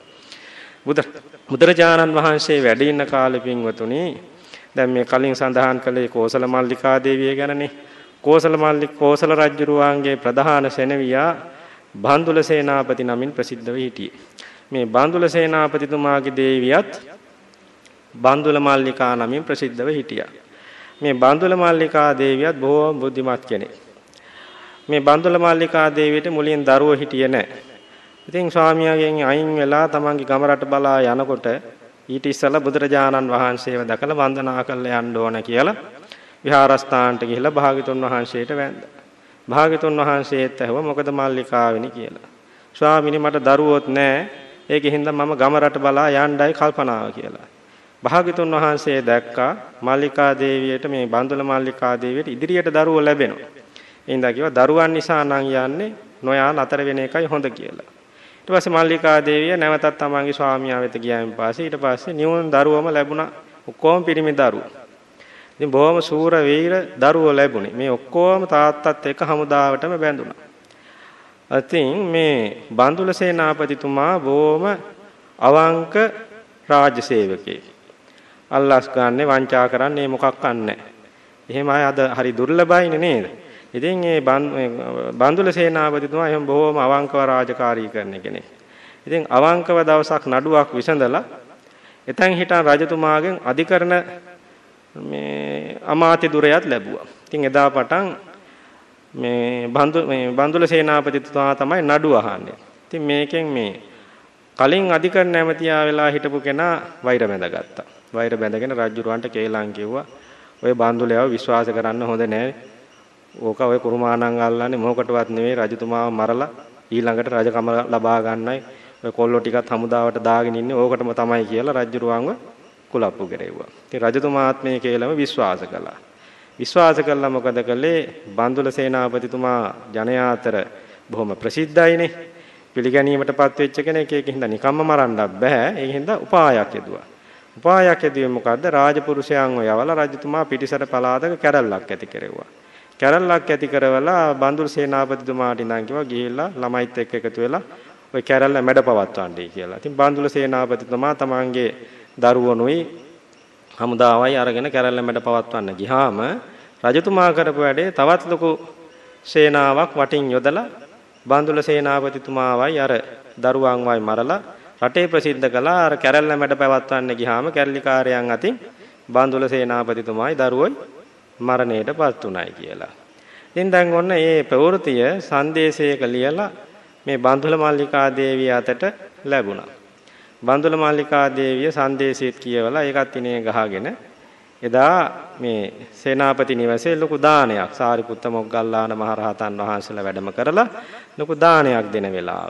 බුදුරජාණන් වහන්සේ වැඩ ඉන්න කාලෙ පින්වතුනි දැන් මේ කලින් සඳහන් කළේ කෝසල මල්ලිකා දේවිය ගැනනේ. කෝසල රජුරුවන්ගේ ප්‍රධාන සෙනෙවියා බන්දුල සේනාපති නමින් ප්‍රසිද්ධව හිටියේ. මේ බන්දුල සේනාපතිතුමාගේ දේවියත් බන්දුල මල්ලිකා නමින් ප්‍රසිද්ධව හිටියා. මේ බන්දුල මල්ලිකා දේවියත් බොහෝම බුද්ධිමත් කෙනෙක්. මේ බන්දුල මල්ලිකා දේවියට මුලින් දරුවෝ හිටියේ නැහැ. ඉතින් ස්වාමියාගෙන් අයින් වෙලා තමන්ගේ ගම රට බලා යනකොට ඊට ඉස්සෙල්ලා බුදුරජාණන් වහන්සේව දැකලා වන්දනා කරලා යන්න ඕන කියලා විහාරස්ථානට ගිහිල්ලා භාග්‍යතුන් වහන්සේට වැඳා. භාග්‍යතුන් වහන්සේත් ඇහුවා මොකද මල්ලිකාවෙනි කියලා. ස්වාමීනි මට දරුවොත් නැහැ. ඒකෙන් හින්දා මම ගම රට බලා යන්නයි කල්පනාව කියලා. භාග්‍යතුන් වහන්සේ දැක්කා මල්ලිකා දේවියට මේ බන්දුල මල්ලිකා දේවියට ඉදිරියට දරුවෝ ලැබෙනවා. එයින්දා කිව්වා දරුවන් නිසා නම් යන්නේ නොයා නතර වෙන එකයි හොඳ කියලා. ඊට පස්සේ මල්ලිකා දේවිය නැවතත් තමන්ගේ ස්වාමියා වෙත ගියාන් පස්සේ ඊට පස්සේ නියුන් දරුවම ලැබුණා. ඔක්කොම පිරිමි දරුවෝ. ඉතින් බොහොම සූර වීර දරුවෝ ලැබුණේ. මේ ඔක්කොම තාත්තත් එක්ක හමුදාවටම බැඳුණා. ඉතින් මේ බන්දුල සේනාපතිතුමා බොහොම අවංක රාජ්‍ය සේවකයෙක්. අල්ලාස් ගන්නේ වංචා කරන්නේ මොකක් නැහැ. එහෙම අය අද හරි දුර්ලභයිනේ නේද? ඉතින් මේ බන්දුල සේනාපතිතුමා එහෙම බොහොම අවංකව රාජකාරී කරන කෙනෙක්. ඉතින් අවංකව දවසක් නඩුවක් විසඳලා එතෙන් හිටන් රජතුමාගෙන් අධිකරණ මේ අමාත්‍ය දුරයත් ලැබුවා. ඉතින් එදා පටන් මේ බන්දුල සේනාපතිතුමා තමයි නඩුව අහන්නේ. ඉතින් මේකෙන් මේ කලින් අධිකරණ ඇමතියා වෙලා හිටපු කෙනා වෛර බැඳගත්තා. වෛර බැඳගෙන රජුරවන්ට කේලම් කිව්වා ඔය බන්දුලයව විශ්වාස කරන්න හොඳ නැහැ. ඕක ඔය කුරුමානන් අල්ලන්නේ මොකටවත් නෙවෙයි රජතුමාව මරලා ඊළඟට රජකම ලබා ගන්නයි ඔය කොල්ලෝ ටිකත් හමුදාවට දාගෙන ඉන්නේ ඕකටම තමයි කියලා රජුරවන්ව කුලප්පු කෙරෙව්වා. ඉතින් රජතුමාත් මේ කේලම විශ්වාස කළා. විශ්වාස කළා මොකද කළේ බන්දුල සේනාපතිතුමා ජනයා අතර බොහොම ප්‍රසිද්ධයිනේ. පිළිගැනීමටපත් වෙච්ච කෙනෙක් ඒකින්ද නිකම්ම මරන්නත් බෑ. ඒකින්ද උපායක් යෙදුවා. උපායක් ඇදුවේ මොකද්ද? රාජපුරුෂයන්ව යවලා රජතුමා පිටිසර පළාතක කැරල්ලක් ඇති කෙරෙව්වා. කැරල්ලක් ඇති කරවලා බන්දුල සේනාපතිතුමාට ඉඳන් කිව්වා ගිහිල්ලා ළමයිත් එක්ක එකතු වෙලා ওই කැරල්ල මැඩ පවත්වන්නයි කියලා. ඉතින් බන්දුල සේනාපතිතුමා තමන්ගේ දරුවනුයි හමුදාවයි අරගෙන කැරල්ල මැඩ පවත්වන්න ගියාම රජතුමා කරපු වැඩේ තවත් ලොකු සේනාවක් වටින් යොදලා බන්දුල සේනාපතිතුමාවයි අර දරුවන්වයි මරලා රටේ ප්‍රසිද්ධ කළා. අර කැරල්ල මැඩ පවත්වන්න ගියාම කැරලිකාරයන් අතින් බන්දුල සේනාපතිතුමායි දරුවෝයි මරණයටපත් උනායි කියලා. ඉතින් දැන් ඔන්න මේ ප්‍රවෘතිය සංදේශයක ලියලා මේ බන්දුල මල්ලිකා දේවිය අතට ලැබුණා. බන්දුල මල්ලිකා දේවිය සංදේශයත් කියවලා ඒකත් ඉනේ ගහගෙන එදා මේ සේනාපති නිවසේ ලොකු දානයක් සාරිපුත්ත මොග්ගල්ලාන මහරහතන් වහන්සේලා වැඩම කරලා ලොකු දානයක් දෙන වෙලාව.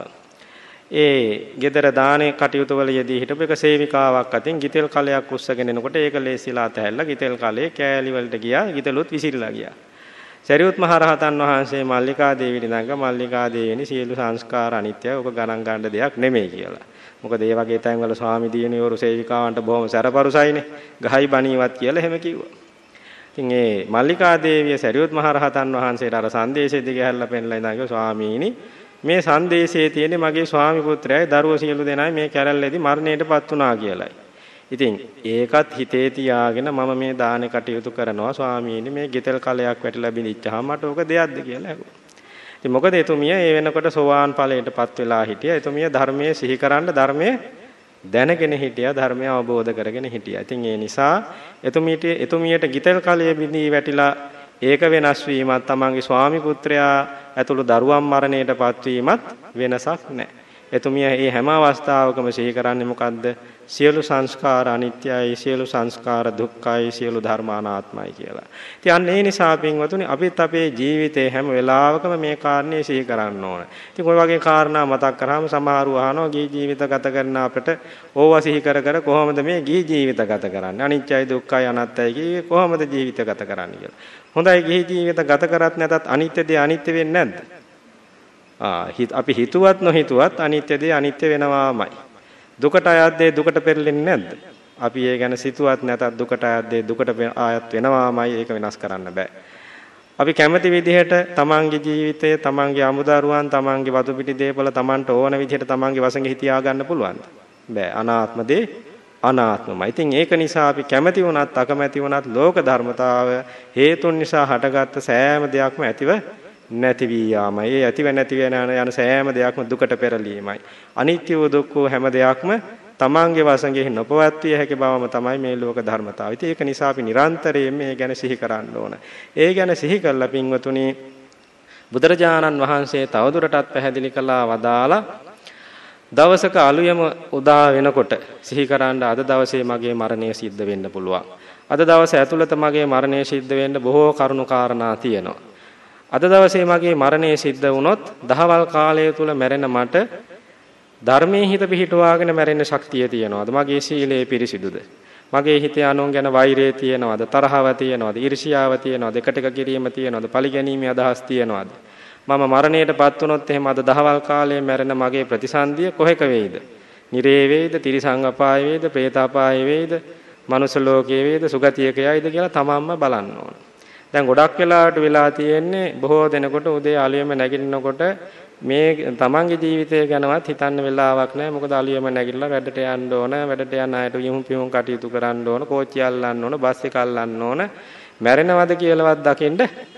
ඒ ගෙදර දානේ කටයුතු වල යෙදී හිටපු එක සේවිකාවක් අතින් ගිතෙල් කලයක් උස්සගෙන එනකොට ඒක ලේසිලා තැහැල්ලා ගිතෙල් කලේ කෑලි වලට ගියා. ගිතලුත් විසිරලා ගියා. සරියුත් මහරහතන් වහන්සේ මල්ලිකා දේවියට නංග මල්ලිකා දේවියනි සියලු සංස්කාර අනිත්‍යයි. ඔක ගණන් ගන්න දෙයක් නෙමෙයි කියලා. මොකද ඒ වගේ තැන්වල ස්වාමි දියණියෝරු සේවිකාවන්ට බොහොම සැරපරුසයිනේ. ගහයි බණීවත් කියලා එහෙම කිව්වා. ඉතින් ඒ මල්ලිකා දේවිය සරියුත් මහරහතන් වහන්සේට අර සංදේශය දිගහැරලා පෙන්නලා ඉඳන් කිව්වා ස්වාමීනි මේ සංදේශයේ තියෙන්නේ මගේ ස්වාමි පුත්‍රයයි දරුවෝ සියලු දෙනායි මේ කැරල්ලේදී මරණයටපත් වුණා කියලායි. ඉතින් ඒකත් හිතේ තියාගෙන මම මේ දානේ කටයුතු කරනවා ස්වාමීනි මේ ගෙතල් කලයක් වැටිලා බිඳිච්චාම මට ඕක දෙයක්ද කියලා ඇහුවා. ඉතින් මොකද එතුමිය ඒ වෙනකොට සෝවාන් ඵලයටපත් වෙලා හිටියා. එතුමිය ධර්මයේ සිහි කරන්න ධර්මයේ දැනගෙන හිටියා. ධර්මය අවබෝධ කරගෙන හිටියා. ඉතින් ඒ නිසා එතුමියට ගෙතල් කලයේ බිඳී වැටිලා ඒක වෙනස් වීමත් තමන්ගේ ස්වාමි පුත්‍රයා ඇතුළු දරුවන් මරණයටපත් වීමත් වෙනසක් නැහැ. එතුමිය මේ හැම අවස්ථාවකම සිහි කරන්නේ මොකද්ද? සියලු සංස්කාර අනිත්‍යයි, සියලු සංස්කාර දුක්ඛයි, සියලු ධර්ම අනාත්මයි කියලා. ඉතින් අන්න ඒ නිසා පින්වතුනි අපිත් අපේ ජීවිතේ හැම වෙලාවකම මේ කාරණේ සිහි කරන්න ඕන. ඉතින් ඔය වගේ කාරණා මතක් කරාම සමහරව අහනවා ගිහි ජීවිත ගත කරන අපිට ඕවා සිහි කර කර කොහොමද මේ ගිහි ජීවිත ගත කරන්නේ? අනිත්‍යයි, දුක්ඛයි, අනාත්තයි කියේ කොහොමද ජීවිත ගත කරන්නේ කියලා. හොඳයි ගිහි ජීවිත ගත කරත් නැතත් අනිත්‍ය දේ අනිත්‍ය වෙන්නේ නැද්ද? අපි හිතුවත් නොහිතුවත් අනිත්‍ය දේ අනිත්‍ය වෙනවාමයි. දුකට අයත් දේ දුකට පෙරලෙන්නේ නැද්ද? අපි ඒ ගැන සිතුවත් නැතත් දුකට අයත් දේ දුකට ආයත් වෙනවාමයි. ඒක වෙනස් කරන්න බෑ. අපි කැමති විදිහට තමන්ගේ ජීවිතය, තමන්ගේ අමුදරුවන්, තමන්ගේ වතු පිටි දේපල තමන්ට ඕන විදිහට තමන්ගේ වසඟෙහි තියා ගන්න පුළුවන්ද? බෑ. අනාත්ම දේ අනාත්මමයි. ඉතින් ඒක නිසා අපි කැමති වුණත් අකමැති වුණත් ලෝක ධර්මතාව හේතුන් නිසා හටගත්ත සෑම දෙයක්ම ඇතිව නැති වී යාමයි. ඒ ඇතිව නැති වෙන යන සෑම දෙයක්ම දුකට පෙරලීමයි. අනිත්‍ය වූ දුක්ඛ හැම දෙයක්ම තමන්ගේ වසඟෙහි නොපවත්විය හැකි බවම තමයි මේ ලෝක ධර්මතාවය. ඉතින් ඒක නිසා අපි නිරන්තරයෙන් මේ ගැන සිහි කරන්න ඕන. ඒ ගැන සිහි කළා පින්වතුනි බුදුරජාණන් වහන්සේ තවදුරටත් පැහැදිලි කළා වදාලා දවසක අලුයම උදා වෙනකොට සිහි කරන්න අද දවසේ මගේ මරණය සිද්ධ වෙන්න පුළුවන්. අද දවසේ ඇතුළත මගේ මරණය සිද්ධ වෙන්න බොහෝ කරුණු කාරණා තියෙනවා. අද දවසේ මගේ මරණය සිද්ධ වුණොත් දහවල් කාලය තුල මැරෙන මට ධර්මයේ හිත පිහිටුවාගෙන මැරෙන්න ශක්තිය තියෙනවද? මගේ සීලය පිරිසිදුද? මගේ හිතේ අනුන් ගැන වෛරය තියෙනවද? තරහව තියෙනවද? ඊර්ෂ්‍යාව තියෙනවද? එකට එක කිරීම තියෙනවද? පරිගැනීමේ අදහස් තියෙනවද? මම මරණයටපත් වුණොත් එහෙම අද දහවල් කාලයේ මැරෙන මගේ ප්‍රතිසන්දිය කොහෙක වෙයිද? නිරේ වේද? තිරිසං අපාය වේද? പ്രേත අපාය වේද? මනුෂ්‍ය ලෝකයේ වේද? සුගතියක යයිද කියලා තමන්ම බලන්න ඕන. දැන් ගොඩක් වෙලාවට වෙලා තියෙන්නේ බොහෝ දෙනෙකුට උදේ අලියම නැගිටිනකොට මේ තමන්ගේ ජීවිතය ගැනවත් හිතන්න වෙලාවක් නැහැ. මොකද අලියම නැගිටලා වැඩට යන්න ඕන, වැඩට යන අයට යොමු පියුම් කටයුතු කරන්න ඕන, කෝච්චිය අල්ලන්න ඕන, බස් එක අල්ලන්න ඕන. මැරෙනවද කියලාවත් දකින්න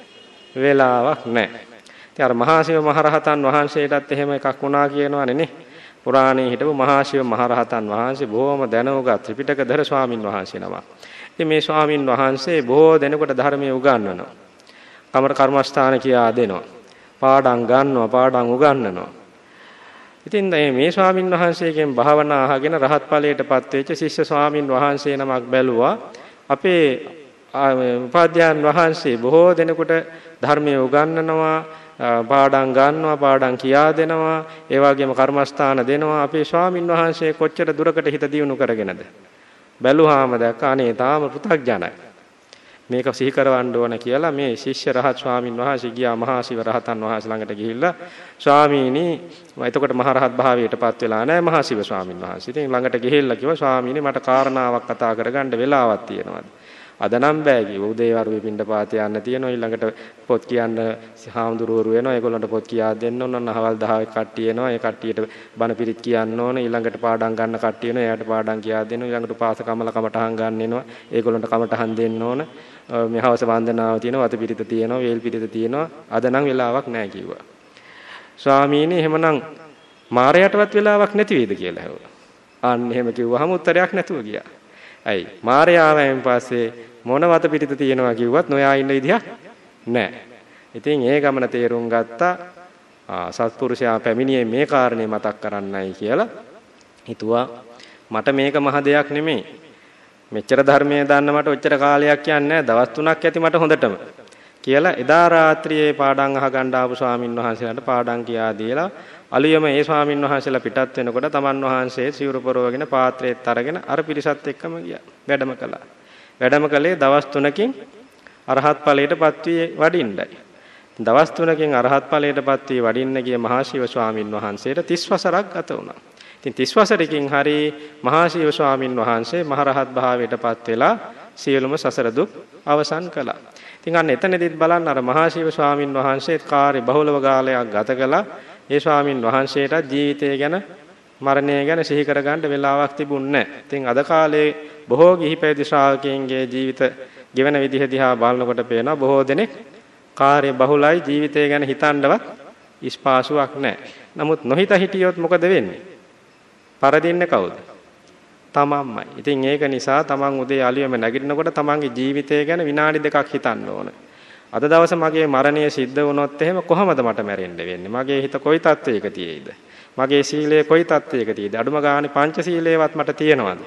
වෙලාවක් නැහැ. ඉතින් අර මහා ශිව මහරහතන් වහන්සේටත් එහෙම එකක් වුණා කියනවනේ නේ. පුරාණයේ හිටපු මහා ශිව මහරහතන් වහන්සේ බොහොම දැනුගත් ත්‍රිපිටකධර ස්වාමින් වහන්සේ නමක්. ඉතින් මේ ස්වාමින් වහන්සේ බොහෝ දෙනෙකුට ධර්මයේ උගන්වනවා. කර්මස්ථාන කියා දෙනවා. පාඩම් ගන්නවා, පාඩම් උගන්වනවා. ඉතින් මේ ස්වාමින් වහන්සේගෙන් භාවනා අහගෙන රහත් ඵලයටපත් වෙච්ච ශිෂ්‍ය ස්වාමින් වහන්සේ නමක් බැලුවා. අපේ උපාධ්‍යයන් වහන්සේ බොහෝ දෙනෙකුට ධර්මයේ උගන්වනවා, පාඩම් ගන්නවා, පාඩම් කියා දෙනවා, ඒ වගේම කර්මස්ථාන දෙනවා. අපේ ස්වාමින් වහන්සේ කොච්චර දුරකට හිත දියුණු කරගෙනද? බැලුවාම දැක්ක අනේ තාම පෘථග්ජනයි. මේක සිහි කරවන්න ඕන කියලා මේ ශිෂ්‍ය රහත් ස්වාමින් වහන්සේ ගියා මහා ශිව රහතන් වහන්සේ ළඟට ගිහිල්ලා ස්වාමීනි එතකොට මහා රහත් භාවයටපත් වෙලා නැහැ මහා ශිව ස්වාමින් වහන්සේ. ඉතින් ළඟට ගිහිල්ලා කිව්වා ස්වාමීනි මට කාරණාවක් කතා කරගන්න වෙලාවක් තියෙනවාද? අද නම් බෑ කිව්වා. උදේවරුේ පිණ්ඩපාත යන්න තියෙනවා. ඊළඟට පොත් කියන්න හාමුදුරුවෝ වෙනවා. ඒගොල්ලන්ට පොත් කියා දෙන්න ඕන. නහවල් 10 කට්ටිය එනවා. ඒ කට්ටියට බණ පිරිත් කියන්න ඕන. ඊළඟට පාඩම් ගන්න කට්ටිය එනවා. එයාට පාඩම් කියා දෙන්න. ඊළඟට උපාසක කමල කමටහන් ගන්න එනවා. ඒගොල්ලන්ට කමටහන් දෙන්න ඕන. මේ හවස වන්දනාව තියෙනවා. වත පිරිත තියෙනවා. වේල් පිරිත තියෙනවා. අද නම් වෙලාවක් නැහැ කිව්වා. ස්වාමීනි එහෙමනම් මාරයටවත් වෙලාවක් නැති වේද කියලා ඇහුවා. අන්න එහෙම කිව්වහම උත්තරයක් නැතුව ගියා. ඇයි මාර්යාවෙන් පස්සේ මොන වත පිටිත තියෙනවා කිව්වත් නොයා ඉන්න විදිහක් නැහැ. ඉතින් ඒ ගමන තේරුම් ගත්තා. සත්පුරුෂයා පැමිණියේ මේ කාරණේ මතක් කරන්නයි කියලා හිතුවා. මට මේක මහ දෙයක් නෙමෙයි. මෙච්චර ධර්මයේ දාන්න මට ඔච්චර කාලයක් කියන්නේ නැහැ. දවස් 3ක් ඇති මට හොඳටම. කියලා එදා රාත්‍රියේ පාඩම් අහගන්න ආපු ස්වාමින් වහන්සේලාට පාඩම් කියා දීලා අලුයම ඒ ස්වාමින් වහන්සේලා පිටත් වෙනකොට තමන් වහන්සේ සිවුරු පොරවගෙන පාත්‍රයේත් අරගෙන අර පිරිසත් එක්කම ගියා. වැඩම කළා. වැඩම කළේ දවස් 3කින් අරහත් ඵලයටපත් වී වඩින්නයි. දවස් 3කින් අරහත් ඵලයටපත් වී වඩින්න ගිය මහා ශිව ස්වාමින් වහන්සේට 30 වසරක් ගත වුණා. ඉතින් 30 වසරකින් හරි මහා ශිව ස්වාමින් වහන්සේ මහරහත් භාවයටපත් වෙලා සියලුම සසර දුක් අවසන් කළා. ඉතින් අන්න එතනදිත් බලන්න අර මහා ශිව ස්වාමින් වහන්සේ කාර්ය බහුලව කාලයක් ගත කළා. ඒ ස්වාමින් වහන්සේට ජීවිතය ගැන මරණය ගැන සිහි කරගන්න වෙලාවක් තිබුණේ නැහැ. ඉතින් අද කාලේ බොහෝ ගිහි පැවිදි ශ්‍රාවකයන්ගේ ජීවිත ගෙවන විදිහ දිහා බලනකොට පේනවා බොහෝ දෙනෙක් කාර්ය බහුලයි ජීවිතය ගැන හිතන්නවත් ඉස්පාසුවක් නැහැ. නමුත් නොහිත හිටියොත් මොකද වෙන්නේ? පරදින්නේ කවුද? තමන්මයි. ඉතින් ඒක නිසා තමන් උදේ අලියම නැගිටිනකොට තමන්ගේ ජීවිතය ගැන විනාඩි 2ක් හිතන්න ඕන. අද දවසේ මගේ මරණය සිද්ධ වුණොත් එහෙම කොහොමද මට මැරෙන්න වෙන්නේ? මගේ හිත කොයි තත්වයක තියෙයිද? මගේ සීලය කොයි තත්වයක තියෙයිද? අඩුම ගානේ පංච සීලේවත් මට තියෙනවද?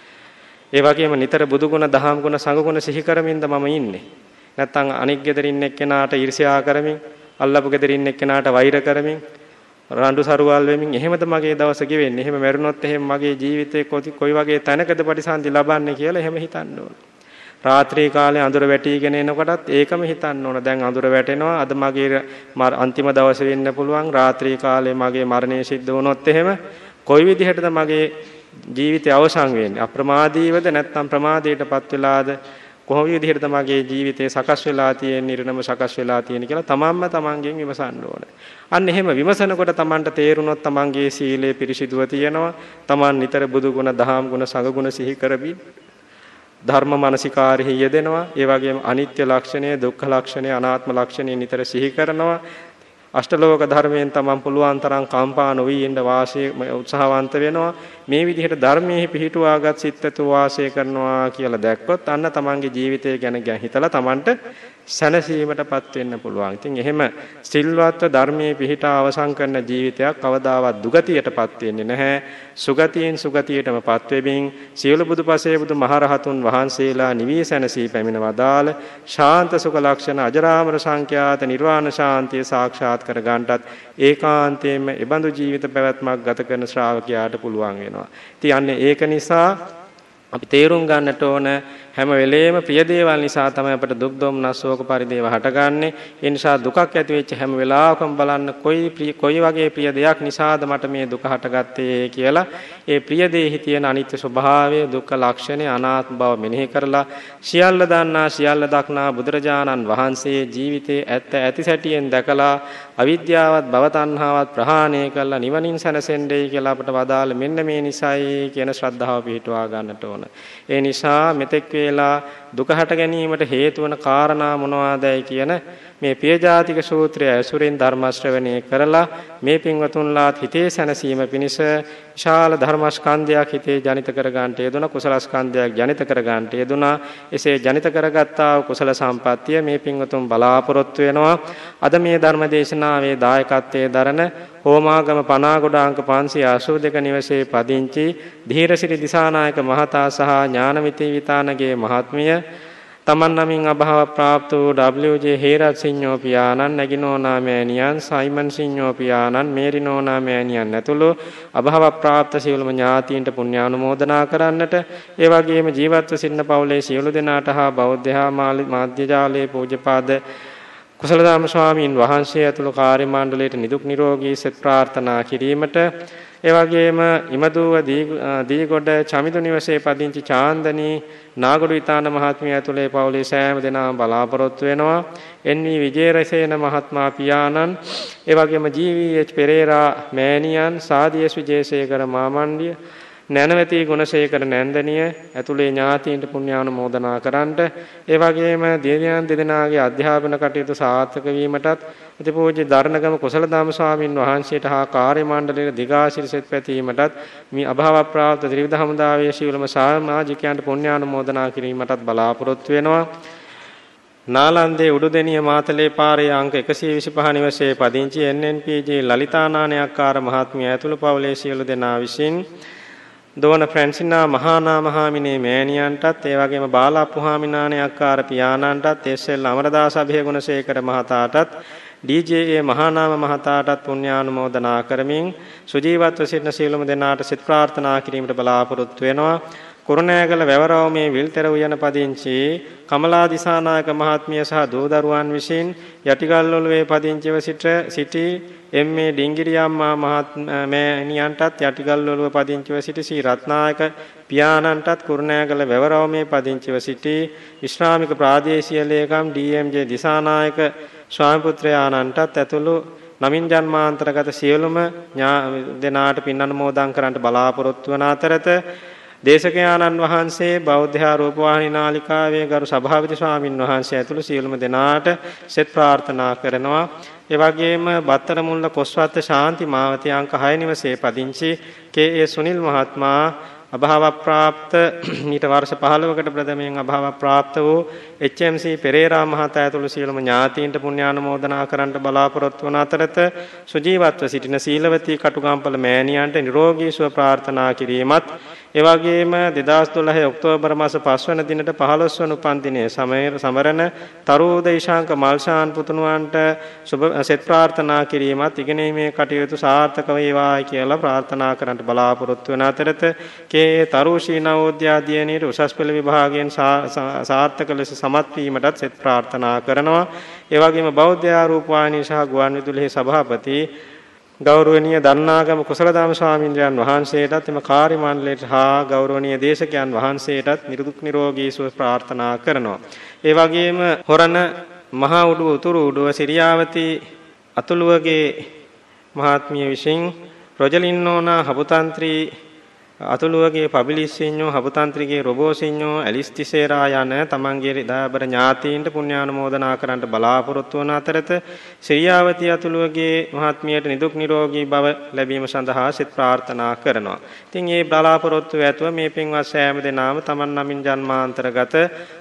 ඒ වගේම නිතර බුදු ගුණ, දහම් ගුණ, සංඝ ගුණ සිහි කරමින්ද මම ඉන්නේ? නැත්නම් අනික් ගෙදරින් එක්කෙනාට ඊර්ෂ්‍යා කරමින්, අල්ලපු ගෙදරින් එක්කෙනාට වෛර කරමින්, රණ්ඩු සරුවල් වෙමින් එහෙමද මගේ දවස ගෙවෙන්නේ? එහෙම මැරුණොත් එහෙම මගේ ජීවිතේ කොයි වගේ තැනකද ප්‍රතිසන්දි ලබන්නේ කියලා එහෙම හිතන්න ඕන. රාත්‍රී කාලේ අඳුර වැටිගෙන එනකොටත් ඒකම හිතන්න ඕන. දැන් අඳුර වැටෙනවා. අද මගේ අන්තිම දවස වෙන්න පුළුවන්. රාත්‍රී කාලේ මගේ මරණය සිද්ධ වුණොත් එහෙම කොයි විදිහටද මගේ ජීවිතය අවසන් වෙන්නේ? අප්‍රමාදීවද නැත්නම් ප්‍රමාදයටපත් වෙලාද? කොහොම විදිහටද මගේ ජීවිතේ සකස් වෙලා තියෙන්නේ? ඊරණම සකස් වෙලා තියෙන්නේ කියලා තමන්ම තමන්ගෙන් විමසන්න ඕන. අන්න එහෙම විමසනකොට තමන්ට තේරුණොත් තමන්ගේ සීලය පිරිසිදුව තියෙනවා. තමන් නිතර බුදු ගුණ, දහම් ගුණ, සංඝ ගුණ සිහි කරමින් ධර්ම මානසිකාරෙහි යෙදෙනවා. ඒ වගේම අනිත්‍ය ලක්ෂණය, දුක්ඛ ලක්ෂණය, අනාත්ම ලක්ෂණය නිතර සිහි කරනවා. අෂ්ටලෝක ධර්මයෙන් තමන් පුළුවන් තරම් කම්පා නොවී ඉන්න වාසය උත්සාහවන්ත වෙනවා. මේ විදිහට ධර්මයේ පිහිටුවාගත් සිත්තු වාසය කරනවා කියලා දැක්කොත් අන්න තමන්ගේ ජීවිතය ගැන හිතලා තමන්ට සැනසීමටපත් වෙන්න පුළුවන්. ඉතින් එහෙම සිල්වත්ව ධර්මයේ පිහිටා අවසන් කරන ජීවිතයක් කවදාවත් දුගතියටපත් වෙන්නේ නැහැ. සුගතියෙන් සුගතියටමපත් වෙමින් සියලු බුදුපසේ බුදු මහරහතුන් වහන්සේලා නිවී සැනසී පැමිණ වදාළ ශාන්ත සුඛ ලක්ෂණ අජරාමර සංඛ්‍යාත නිර්වාණ ශාන්තිය සාක්ෂාත් කර ගන්නටත් ඒකාන්තයෙන්ම එබඳු ජීවිත පැවැත්මක් ගත කරන ශ්‍රාවකයාට පුළුවන් වෙනවා. ඉතින් අන්නේ ඒක නිසා අපි තේරුම් ගන්නට ඕන හැම වෙලේම ප්‍රිය දේවල් නිසා තමයි අපට දුක් දුම්නස් ශෝක පරිදේව හටගන්නේ. ඒ නිසා දුකක් ඇති වෙච්ච හැම වෙලාවකම බලන්න කොයි වගේ ප්‍රිය දෙයක් නිසාද මට මේ දුක හටගත්තේ කියලා ඒ ප්‍රිය දේහි තියෙන අනිත්‍ය ස්වභාවය, දුක්ඛ ලක්ෂණය, අනාත්ම බව මෙනෙහි කරලා සියල්ල දන්නා සියල්ල දක්නා බුදුරජාණන් වහන්සේ ජීවිතේ ඇත්ත ඇති සැටියෙන් දැකලා අවිද්‍යාවත් භව තණ්හාවත් ප්‍රහාණය කළා නිවනින් සැනසෙන්නයි කියලා අපට වදාළ මෙන්න මේ නිසයි කියන ශ්‍රද්ධාව පිහිටුවා ගන්නට ඕන. ඒ නිසා මෙතෙක් වේලා දුක හට ගැනීමට හේතු වන කාරණා මොනවාදයි කියන මේ පියජාතික සූත්‍රය ඇසුරින් ධර්ම ශ්‍රවණය කරලා මේ පින්වතුන්ලාත් හිතේ සැනසීම පිණිස විශාල ධර්මස්කන්ධයක් හිතේ ජනිත කර ගන්නට යෙදුණා. කුසල ස්කන්ධයක් ජනිත කර ගන්නට යෙදුණා. එසේ ජනිත කරගත්තා වූ කුසල සම්පත්තිය මේ පින්වතුන් බලාපොරොත්තු වෙනවා. අද මේ ධර්ම දේශනාවේ දායකත්වයේ දරන හෝමාගම පනාගොඩාංක 582 නිවසේ පදිංචි ධීරසිරි දිසානායක මහතා සහ ඥානමිති විතානගේ මහත්මිය තමන් නමින් අභාව ප්‍රාප්ත වූ W.J. හේරත් සිඤ්ඤෝ පියාණන්, නැගිනෝනා මෑණියන්, සයිමන් සිඤ්ඤෝ පියාණන්, මේරිනෝනා මෑණියන් ඇතුළු අභාව ප්‍රාප්ත සියලුම ඥාතීන්ට පුණ්‍යානුමෝදනා කරන්නට, ඒ වගේම ජීවත්ව සිටින පවුලේ සියලු දෙනාට හා බෞද්ධ මාධ්‍ය ජාලයේ පූජ්‍යපාද කුසලදාම ස්වාමීන් වහන්සේ ඇතුළු කාර්ය මණ්ඩලයට නිදුක් නිරෝගී සෙත් ප්‍රාර්ථනා කිරීමට, ඒ වගේම ඉමදුව දීගොඩ චමිදු නිවසේ පදිංචි චාන්දනී නාගොඩු විතාන මහත්මිය ඇතුළේ පවුලේ සෑම දෙනාම බලාපොරොත්තු වෙනවා. එන්.වී. විජේරසේන මහත්මයා පියාණන්, ඒ වගේම ජී.වී.එච්. පෙරේරා මෑණියන්, සාදීඑස් විජේසේකර මාමණ්ඩිය, නැනවති ගුණසේකර නැන්දනිය ඇතුළේ ඥාතීන්ට පුණ්‍යානුමෝදනා කරන්නට, ඒ වගේම දෙවියන් දෙදෙනාගේ අධ්‍යාපන කටයුතු සාර්ථක වීමටත් අතිපූජ්‍ය දරණගම කුසලදාම ස්වාමින් වහන්සේට හා කාර්ය මණ්ඩලයේ දිගාසිරිසෙත් පැතීමටත් මේ අභාව ප්‍රාප්ත ත්‍රිවිධ හමුදාවේ ශීලම සමාජිකයන්ට පුණ්‍යානුමෝදනා කිරීමටත් බලාපොරොත්තු වෙනවා. නාලන්දේ උඩුදෙනිය මාතලේ පාරේ අංක 125 නිවසේ පදිංචි NNPJ ලලිතානානයක්කාර මහත්මිය ඇතුළු පවුලේ සියලු දෙනා විසින් දෝන ෆ්‍රැන්සිනා මහානා මහාමිනේ මෑණියන්ටත්, ඒ වගේම බාලාප්පුහාමිනානයක්කාර පියාණන්ටත්, එස්.එල්. අමරදාස අභයගුණසේකර මහතාටත්, ඩී.ජේ.ඒ. මහානාම මහතාටත් පුණ්‍යානුමෝදනා කරමින් සුජීවත්ව සිටින සියලුම දෙනාට සිත ප්‍රාර්ථනා කිරීමට බලාපොරොත්තු වෙනවා. කුරුණෑගල වැවරවුමේ විල්තර උයන පදිංචි කමලා දිසානායක මහත්මිය සහ දූ දරුවන් විසින් යටිගල්ඔළුවේ පදිංචිව සිටි එම්.ඒ. ඩිංගිරියම්මා මෑණියන්ටත්, යටිගල්ඔළුව පදිංචිව සිටි සී රත්නායක පියාණන්ටත්, කුරුණෑගල වැවරවුමේ පදිංචිව සිටි ඉස්ලාමික ප්‍රාදේශීය ලේකම් ඩී.එම්.ජේ. දිසානායක ස්වාමිපුත්‍රයාණන්ටත් ඇතුළු නමින් ජන්මාන්තරගත සියලුම දෙනාට පින් අනුමෝදන් කරන්නට බලාපොරොත්තු වන අතරත දේශකයාණන් වහන්සේ බෞද්ධ රූපවාහිනී නාලිකාවේ ගරු සභාපති ස්වාමින් වහන්සේ ඇතුළු සියලුම දෙනාට සෙත් ප්‍රාර්ථනා කරනවා. ඒ වගේම බත්තර මුල්ල කොස්වත්ත ශාන්ති මාවතී අංක 6 නිවසේ පදිංචි කේ.ඒ. සුනිල් මහත්මයා අභාව ප්‍රාප්ත ඊට වර්ෂ 15කට ප්‍රථමයෙන් අභාව ප්‍රාප්ත වූ එච්.එම්.සී. පෙරේරා මහතා ඇතුළු සියලුම ඥාතීන්ට පුණ්‍යානුමෝදනා කරන්නට බලාපොරොත්තු වන අතරත සුජීවත්ව සිටින සීලවතී කටුගම්පල මෑණියන්ට නිරෝගී සුව ප්‍රාර්ථනා කිරීමත්, ඒ වගේම 2012 ඔක්තෝබර් මාස 5 වන දිනට 15 වන උපන්දිනයේ සමරන තරුද ඊශාංක මල්ෂාන් පුතුණුවන්ට සුබ සෙත් ප්‍රාර්ථනා කිරීමත්, ඉගෙනීමේ කටයුතු සාර්ථක වේවායි කියලා ප්‍රාර්ථනා කරන්නට බලාපොරොත්තු වන අතරත කේ තරුෂී නවෝදයාදීනීට උසස් පෙළ විභාගයෙන් සාර්ථක ලෙස සමත් වීමටත් සෙත් ප්‍රාර්ථනා කරනවා. ඒ වගේම බෞද්ධ රූපවාහිනී සහ ගුවන්විදුලියේ සභාපති ගෞරවනීය දන්නාගම කුසලදාම ස්වාමීන් වහන්සේටත්, එම කාර්ය මණ්ඩලයට හා ගෞරවනීය දේශකයන් වහන්සේටත් නිරුක් නිරෝගී සුව ප්‍රාර්ථනා කරනවා. ඒ වගේම හොරණ මහා උඩුව උතුරු උඩුව සිරියාවතී අතුලුවගේ මහත්මිය විසින් රොජලින්නෝනා හබුතන්ත්‍රී අතුලුවගේ පබිලිස්සිඤ්ඤෝ හබුතන්ත්‍රිගේ රොබෝසිඤ්ඤෝ ඇලිස්තිසේරා යන තමන්ගේ රිදාබර ඥාතීන්ට පුණ්‍යානුමෝදනා කරන්නට බලාපොරොත්තු වන අතරත ශ්‍රියාවතී අතුලුවගේ මහත්මියට නිදුක් නිරෝගී භව ලැබීම සඳහා සිත ප්‍රාර්ථනා කරනවා. ඉතින් මේ බලාපොරොත්තු ඇතුව මේ පින්වත් සෑම දෙනාම තමන් නමින් ජන්මාන්තරගත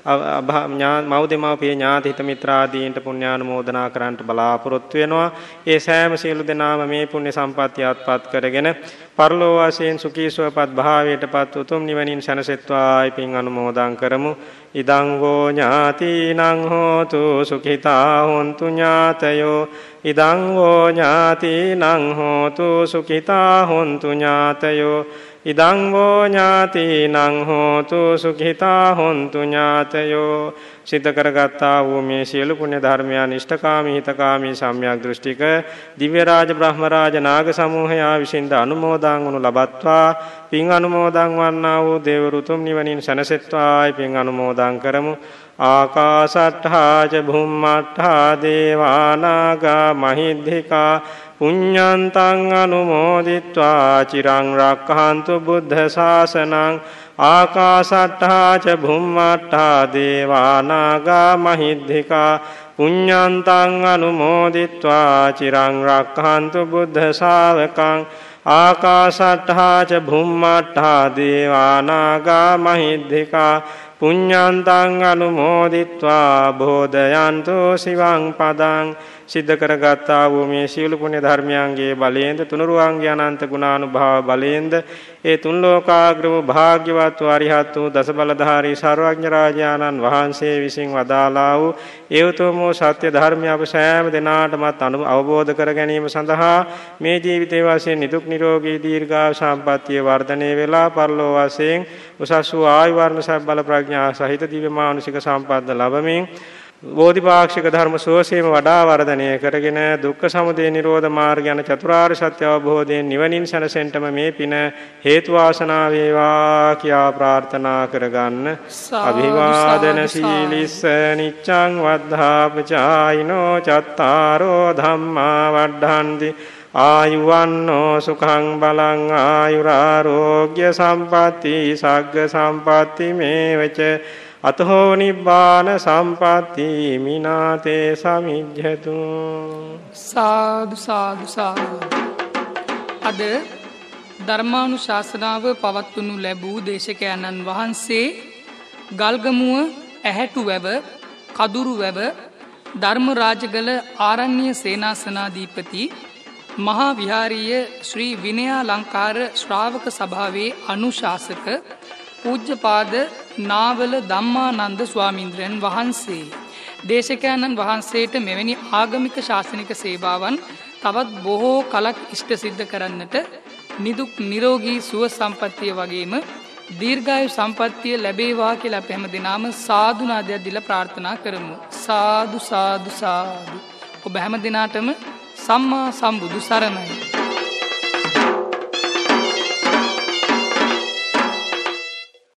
මව්දෙමව්පිය ඥාති හිත මිත්‍රාදීන්ට පුණ්‍යානුමෝදනා කරන්නට බලාපොරොත්තු වෙනවා. ඒ සෑම සියලු දෙනාම මේ පුණ්‍ය සම්පත්තිය අත්පත් කරගෙන පරලෝ වාසයෙන් සුඛී සුවපත් භාවයටපත් උතුම් නිවනින් සැනසෙත්වායි පින් අනුමෝදන් කරමු. ඉදං වූ ඥාතිනං හෝතු සුඛිතා හොන්තු ඥාතයෝ. ඉදං වූ ඥාතිනං හෝතු සුඛිතා හොන්තු ඥාතයෝ. ඉදං වූ ඥාතිනං හෝතු සුඛිතා හොන්තු ඥාතයෝ. සිද්ධ කරගත්තා වූ මේ සියලු පුණ්‍ය ධර්මයන් ඉෂ්ඨකාමී හිතකාමී සම්‍යක් දෘෂ්ටික දිව්‍ය රාජ බ්‍රහ්ම රාජ නාග සමූහයා විසින්ද අනුමෝදන් වනු ලබත්වා පින් අනුමෝදන් වන්නා වූ දේවරුතුම් නිවනින් සැනසෙත්වායි පින් අනුමෝදන් කරමු. ආකාසට්ඨා ච භුම්මට්ඨා දේවානාගා මහිද්దికා පුඤ්ඤන්තං අනුමෝදිත්වා චිරං රක්ඛන්තු බුද්ධ ශාසනං. ආකාසට්ඨා ච භුම්මට්ඨා දේවානාගා මහිද්దికා පුඤ්ඤන්තං අනුමෝදිත්වා චිරං රක්ඛන්තු බුද්ධ ශාවකං. ආකාසට්ඨා ච භුම්මට්ඨා දේවානාගා මහිද්దికා පුඤ්ඤන්තං අනුමෝදිත්වා බෝධයන්තු සිවං පදං. සිද්ධ කරගත්තා වූ මේ සියලු පුණ්‍ය ධර්මයන්ගේ බලයෙන්ද තුනුරුවන්ගේ අනන්ත ගුණානුභාව බලයෙන්ද ඒ තුන් ලෝකාග්‍ර වූ භාග්‍යවත් වූ අරිහත් වූ දස බලධාරී සර්වඥ රාජානන් වහන්සේ විසින් වදාළා වූ ඒ උතුම් වූ සත්‍ය ධර්මය අප සෑම දිනාටමත් අවබෝධ කර ගැනීම සඳහා මේ ජීවිතයේ වශයෙන් නිදුක් නිරෝගී දීර්ඝායු සම්පන්නිය වර්ධනය වෙලා පරලෝ වශයෙන් උසස් වූ ආයු වර්ණ සබ්බල ප්‍රඥා සහිත දිව්‍ය මානුෂික සම්පන්න ලැබමින් බෝධිපාක්ෂික ධර්ම සෝසේම වඩා වර්ධනය කරගෙන දුක්ඛ සමුදය නිරෝධ මාර්ග යන චතුරාර්ය සත්‍ය අවබෝධයෙන් නිවනින් සැනසෙන්නම මේ පින හේතු වාසනා වේවා කියා ප්‍රාර්ථනා කරගන්න. අභිවාදන සීලිස්ස නිච්ඡං වද්ධාපචායිනෝ චත්තාරෝ ධම්මා වඩ්ඩන්ති ආයුවන්නෝ සුඛං බලං ආයුරාෝග්‍ය සම්පatti සග්ග සම්පatti මේවච අතෝ නිබ්බාන සම්පatti මිනාතේ සමිජ්ජතු. සාදු සාදු සාදු. අද ධර්මානුශාසනාව පවත්වනු ලැබූ දේශකයන්න් වහන්සේ ගල්ගමුව ඇහැටුවැව කදුරුවැව ධර්මරාජගල ආරණ්‍ය සේනාසනාධිපති මහා විහාරීය ශ්‍රී විනයාලංකාර ශ්‍රාවක සභාවේ අනුශාසක පූජ්‍යපාද නාවල ධම්මානන්ද ස්වාමීන්ද්‍රයන් වහන්සේ. දේශකයන්න් වහන්සේට මෙවැනි ආගමික ශාසනික සේවාවන් තවත් බොහෝ කලක් ඉෂ්ට සිද්ධ කරන්නට නිදුක් නිරෝගී සුව සම්පන්නිය වගේම දීර්ඝායු සම්පන්නිය ලැබේවා කියලා අපි හැමදෙනාම සාදු නාදයක් දීලා ප්‍රාර්ථනා කරමු. සාදු සාදු සාදු. ඔබ හැමදෙනාටම සම්මා සම්බුදු සරණයි.